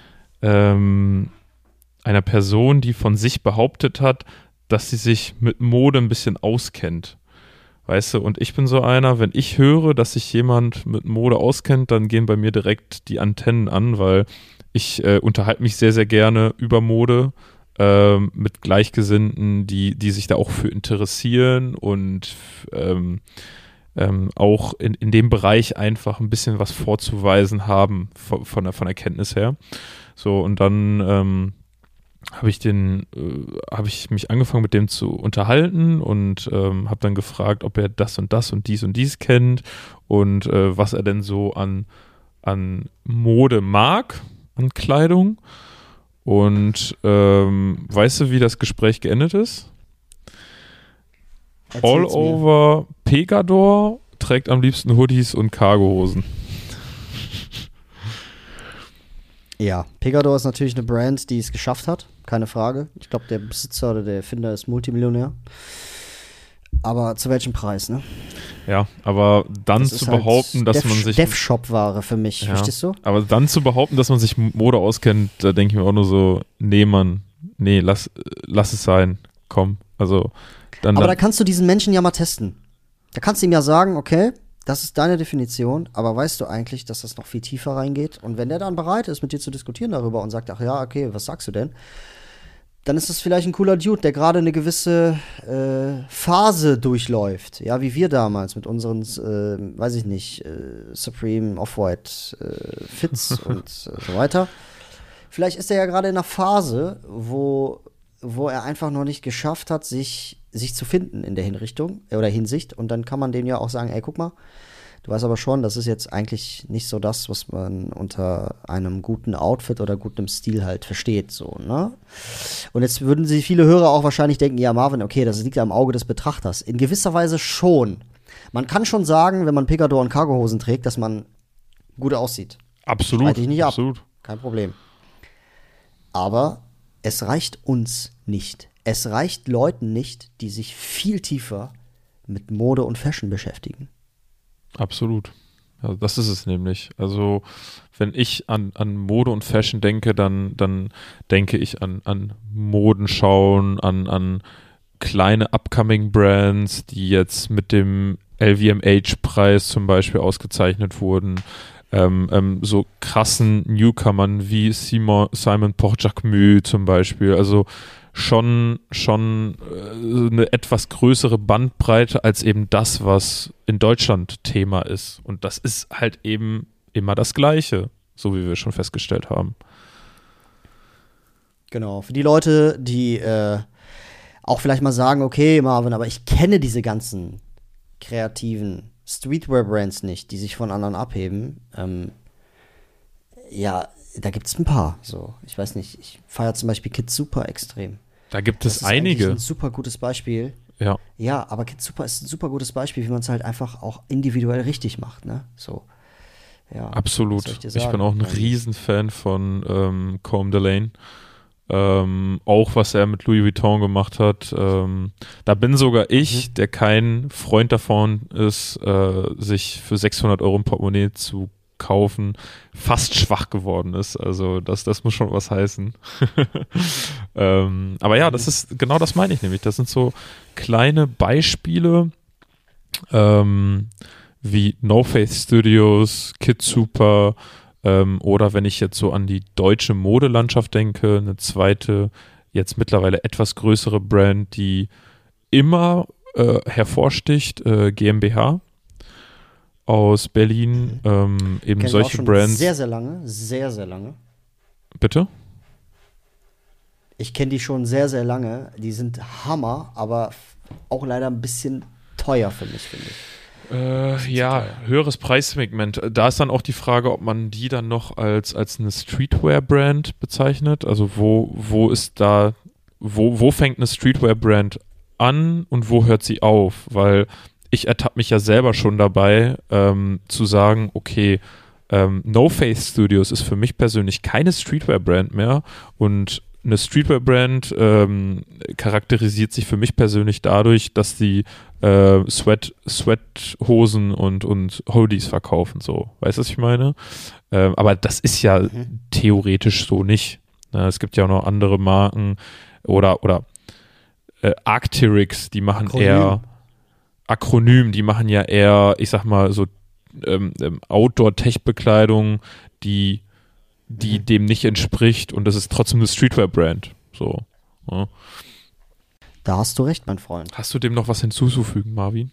ähm, einer Person, die von sich behauptet hat, dass sie sich mit Mode ein bisschen auskennt. Weißt du, und ich bin so einer, wenn ich höre, dass sich jemand mit Mode auskennt, dann gehen bei mir direkt die Antennen an, weil ich äh, unterhalte mich sehr, sehr gerne über Mode äh, mit Gleichgesinnten, die, die sich da auch für interessieren und ähm, ähm, auch in, in dem Bereich einfach ein bisschen was vorzuweisen haben von, von, der, von der Kenntnis her. So, und dann ähm, habe ich den, äh, habe ich mich angefangen mit dem zu unterhalten und ähm, habe dann gefragt, ob er das und das und dies und dies kennt und äh, was er denn so an, an Mode mag, an Kleidung. Und ähm, weißt du, wie das Gespräch geendet ist? Erzähl's All mir. over Pegador trägt am liebsten Hoodies und Cargohosen. Ja, Pegador ist natürlich eine Brand, die es geschafft hat, keine Frage. Ich glaube, der Besitzer oder der Erfinder ist Multimillionär. Aber zu welchem Preis, ne? Ja, aber dann Das zu ist halt behaupten, dass Dev- man sich... Dev-Shop-Ware für mich, Ja, verstehst du? aber dann zu behaupten, dass man sich mit Mode auskennt, da denke ich mir auch nur so, nee, Mann, nee, lass, lass es sein, komm. Also, dann... Aber da dann kannst du diesen Menschen ja mal testen. Da kannst du ihm ja sagen, okay, das ist deine Definition, aber weißt du eigentlich, dass das noch viel tiefer reingeht? Und wenn der dann bereit ist, mit dir zu diskutieren darüber und sagt, ach ja, okay, was sagst du denn? dann ist es vielleicht ein cooler Dude, der gerade eine gewisse äh, Phase durchläuft. Ja, wie wir damals mit unseren, äh, weiß ich nicht, äh, Supreme, Off-White, äh, Fits und äh, so weiter. Vielleicht ist er ja gerade in einer Phase, wo, wo er einfach noch nicht geschafft hat, sich, sich zu finden in der Hinrichtung äh, oder Hinsicht. Und dann kann man dem ja auch sagen, ey, guck mal, du weißt aber schon, das ist jetzt eigentlich nicht so das, was man unter einem guten Outfit oder gutem Stil halt versteht, so, ne? Und jetzt würden sich viele Hörer auch wahrscheinlich denken, ja, Marvin, okay, das liegt am Auge des Betrachters. In gewisser Weise schon. Man kann schon sagen, wenn man Picador und Cargohosen trägt, dass man gut aussieht. Absolut, Streite ich nicht ab. absolut. Kein Problem. Aber es reicht uns nicht. Es reicht Leuten nicht, die sich viel tiefer mit Mode und Fashion beschäftigen. Absolut. Also das ist es nämlich. Also wenn ich an, an Mode und Fashion denke, dann, dann denke ich an, an Modenschauen, an, an kleine upcoming Brands, die jetzt mit dem L V M H-Preis zum Beispiel ausgezeichnet wurden. Ähm, ähm, so krassen Newcomern wie Simon, Simon Porte-Jacquemus zum Beispiel. Also schon, schon äh, eine etwas größere Bandbreite als eben das, was in Deutschland Thema ist. Und das ist halt eben immer das Gleiche, so wie wir schon festgestellt haben. Genau, für die Leute, die äh, auch vielleicht mal sagen, okay, Marvin, aber ich kenne diese ganzen kreativen Streetwear-Brands nicht, die sich von anderen abheben. Ähm, ja, da gibt es ein paar. So, ich weiß nicht, ich feiere zum Beispiel Kid Super extrem. Da gibt es das ist einige. Ein super gutes Beispiel. Ja. Ja, aber Kid Super ist ein super gutes Beispiel, wie man es halt einfach auch individuell richtig macht, ne? So. Ja, absolut. ich, ich bin auch ein Riesenfan von ähm, Comme Delane. Ähm, auch was er mit Louis Vuitton gemacht hat. Ähm, da bin sogar ich, mhm. der kein Freund davon ist, äh, sich für sechshundert Euro ein Portemonnaie zu kaufen, fast schwach geworden ist. Also das, das muss schon was heißen. ähm, aber ja, das ist, genau das meine ich nämlich. Das sind so kleine Beispiele, ähm, wie No Faith Studios, Kid Super, ähm, oder wenn ich jetzt so an die deutsche Modelandschaft denke, eine zweite, jetzt mittlerweile etwas größere Brand, die immer äh, hervorsticht, äh, GmbH aus Berlin, ähm, eben Kennen solche auch schon Brands. Sehr, sehr lange, sehr, sehr lange. Bitte? Ich kenne die schon sehr, sehr lange. Die sind Hammer, aber auch leider ein bisschen teuer für mich, finde ich. Äh, ja, höheres Preissegment. Da ist dann auch die Frage, ob man die dann noch als, als eine Streetwear-Brand bezeichnet. Also wo, wo ist da, wo, wo fängt eine Streetwear-Brand an und wo hört sie auf? Weil ich ertappe mich ja selber schon dabei, ähm, zu sagen, okay, ähm, No Faith Studios ist für mich persönlich keine Streetwear-Brand mehr und eine Streetwear-Brand ähm, charakterisiert sich für mich persönlich dadurch, dass die äh, Sweat, Sweathosen und, und Hoodies verkaufen, so. Weißt du, was ich meine? Ähm, aber das ist ja mhm. theoretisch so nicht. Ne? Es gibt ja auch noch andere Marken oder, oder äh, Arc'teryx, die machen Akronym. eher Akronym, die machen ja eher, ich sag mal, so ähm, Outdoor-Tech-Bekleidung, die die mhm. dem nicht entspricht und das ist trotzdem eine Streetwear-Brand. So. Ja. Da hast du recht, mein Freund. Hast du dem noch was hinzuzufügen, Marvin?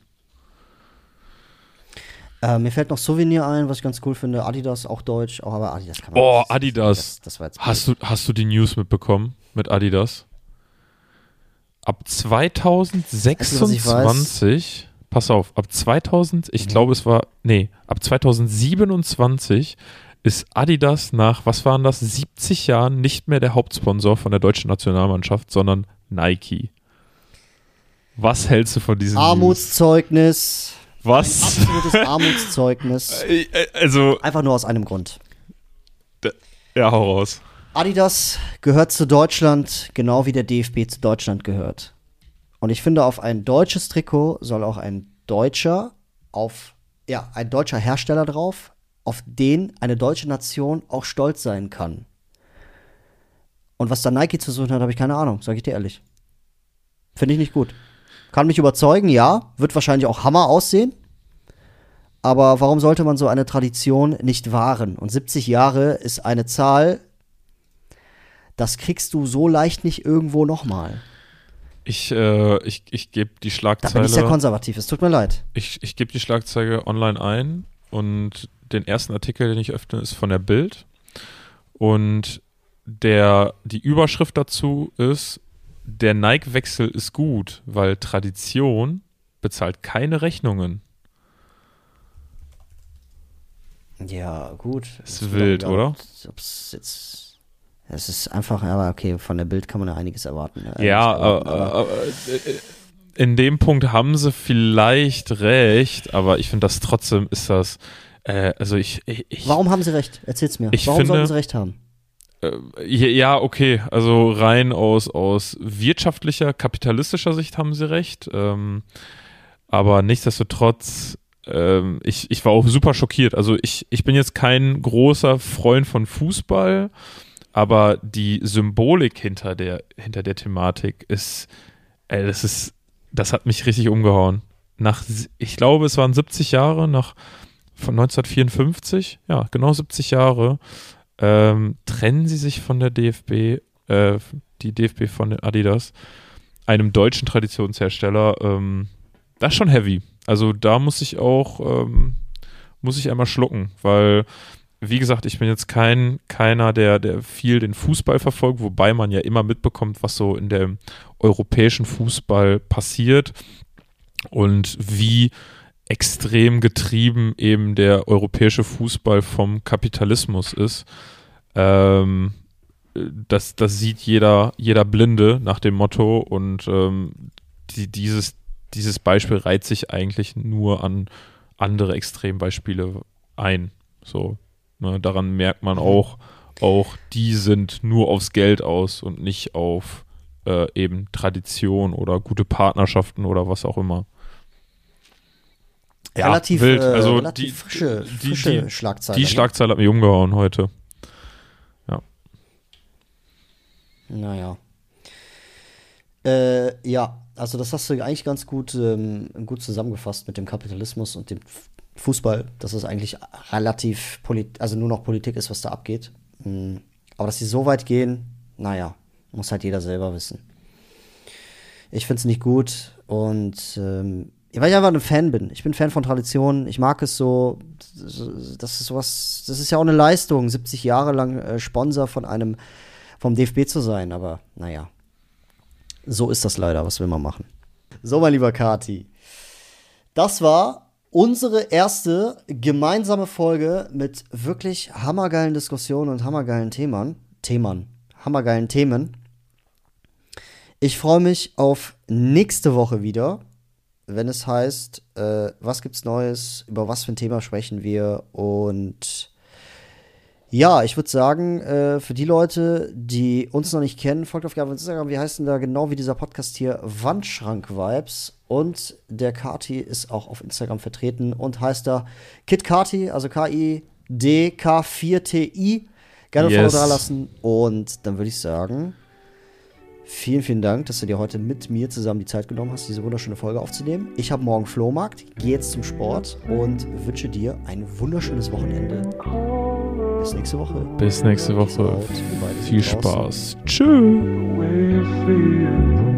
Äh, mir fällt noch Souvenir ein, was ich ganz cool finde. Adidas, auch deutsch, auch aber Adidas kann man Oh, nicht. Adidas. Das, das war jetzt hast, du, hast du die News mitbekommen mit Adidas? Ab zwanzig sechsundzwanzig, pass auf, ab zweitausend, ich mhm. glaube es war, nee, ab zwanzig siebenundzwanzig ist Adidas nach, was waren das, siebzig Jahren nicht mehr der Hauptsponsor von der deutschen Nationalmannschaft, sondern Nike. Was hältst du von diesem Armutszeugnis. News? Was? Ein absolutes Armutszeugnis. Also. Einfach nur aus einem Grund. Ja, hau raus. Adidas gehört zu Deutschland, genau wie der D F B zu Deutschland gehört. Und ich finde, auf ein deutsches Trikot soll auch ein deutscher, auf, ja, ein deutscher Hersteller drauf, auf den eine deutsche Nation auch stolz sein kann. Und was da Nike zu suchen hat, habe ich keine Ahnung, sage ich dir ehrlich. Finde ich nicht gut. Kann mich überzeugen, ja. Wird wahrscheinlich auch Hammer aussehen. Aber warum sollte man so eine Tradition nicht wahren? Und siebzig Jahre ist eine Zahl, das kriegst du so leicht nicht irgendwo nochmal. Ich, äh, ich, ich gebe die Schlagzeile. Da bin ich sehr konservativ, es tut mir leid. Ich, ich gebe die Schlagzeile online ein und den ersten Artikel, den ich öffne, ist von der Bild. Und der, die Überschrift dazu ist: Der Nike-Wechsel ist gut, weil Tradition bezahlt keine Rechnungen. Ja, gut. Ist wild, ja, oder? Ob's jetzt, es ist einfach, aber okay, von der Bild kann man ja einiges erwarten. Äh, ja, erwarten, aber, aber in dem Punkt haben sie vielleicht recht, aber ich finde das trotzdem ist das, äh, also ich, ich Warum haben sie recht? Erzähl's mir. Ich Warum finde, sollten sie recht haben? Ja, okay, also rein aus, aus wirtschaftlicher, kapitalistischer Sicht haben sie recht, ähm, aber nichtsdestotrotz, ähm, ich, ich war auch super schockiert. Also ich, ich bin jetzt kein großer Freund von Fußball, aber die Symbolik hinter der, hinter der Thematik ist, ey, das ist, das hat mich richtig umgehauen. Nach, ich glaube, es waren siebzig Jahre, nach von neunzehnhundertvierundfünfzig, ja, genau siebzig Jahre, Ähm, trennen sie sich von der D F B, äh, die D F B von Adidas, einem deutschen Traditionshersteller. Ähm, das ist schon heavy. Also da muss ich auch, ähm, muss ich einmal schlucken, weil, wie gesagt, ich bin jetzt kein, keiner, der, der viel den Fußball verfolgt, wobei man ja immer mitbekommt, was so in dem europäischen Fußball passiert und wie extrem getrieben eben der europäische Fußball vom Kapitalismus ist. Ähm, das, das sieht jeder, jeder Blinde nach dem Motto und ähm, die, dieses, dieses Beispiel reiht sich eigentlich nur an andere Extrembeispiele ein. So, ne, daran merkt man auch, auch die sind nur aufs Geld aus und nicht auf äh, eben Tradition oder gute Partnerschaften oder was auch immer. Ja, relativ, wild. Äh, also relativ die, frische, die, frische die, Schlagzeile. Die Schlagzeile hat mich umgehauen heute. Ja. Naja. Äh, ja, also das hast du eigentlich ganz gut, ähm, gut zusammengefasst mit dem Kapitalismus und dem Fußball, dass es eigentlich relativ, polit- also nur noch Politik ist, was da abgeht. Mhm. Aber dass sie so weit gehen, naja, muss halt jeder selber wissen. Ich finde es nicht gut und ähm, weil ich einfach ein Fan bin. Ich bin Fan von Traditionen. Ich mag es so. Das ist sowas. Das ist ja auch eine Leistung, siebzig Jahre lang äh, Sponsor von einem, vom D F B zu sein. Aber naja, so ist das leider. Was will man machen? So, mein lieber Kati. Das war unsere erste gemeinsame Folge mit wirklich hammergeilen Diskussionen und hammergeilen Themen. Themen. Hammergeilen Themen. Ich freue mich auf nächste Woche wieder, wenn es heißt, äh, was gibt's Neues, über was für ein Thema sprechen wir. Und ja, ich würde sagen, äh, für die Leute, die uns noch nicht kennen, folgt auf Instagram, wie heißt denn da genau wie dieser Podcast hier, Wandschrank-Vibes. Und der Kati ist auch auf Instagram vertreten und heißt da Kid Kati, also K I D K vier T I. Gerne yes. Follow da lassen. Und dann würde ich sagen, vielen, vielen Dank, dass du dir heute mit mir zusammen die Zeit genommen hast, diese wunderschöne Folge aufzunehmen. Ich habe morgen Flohmarkt, gehe jetzt zum Sport und wünsche dir ein wunderschönes Wochenende. Bis nächste Woche. Bis nächste Woche. Viel Spaß. Tschüss.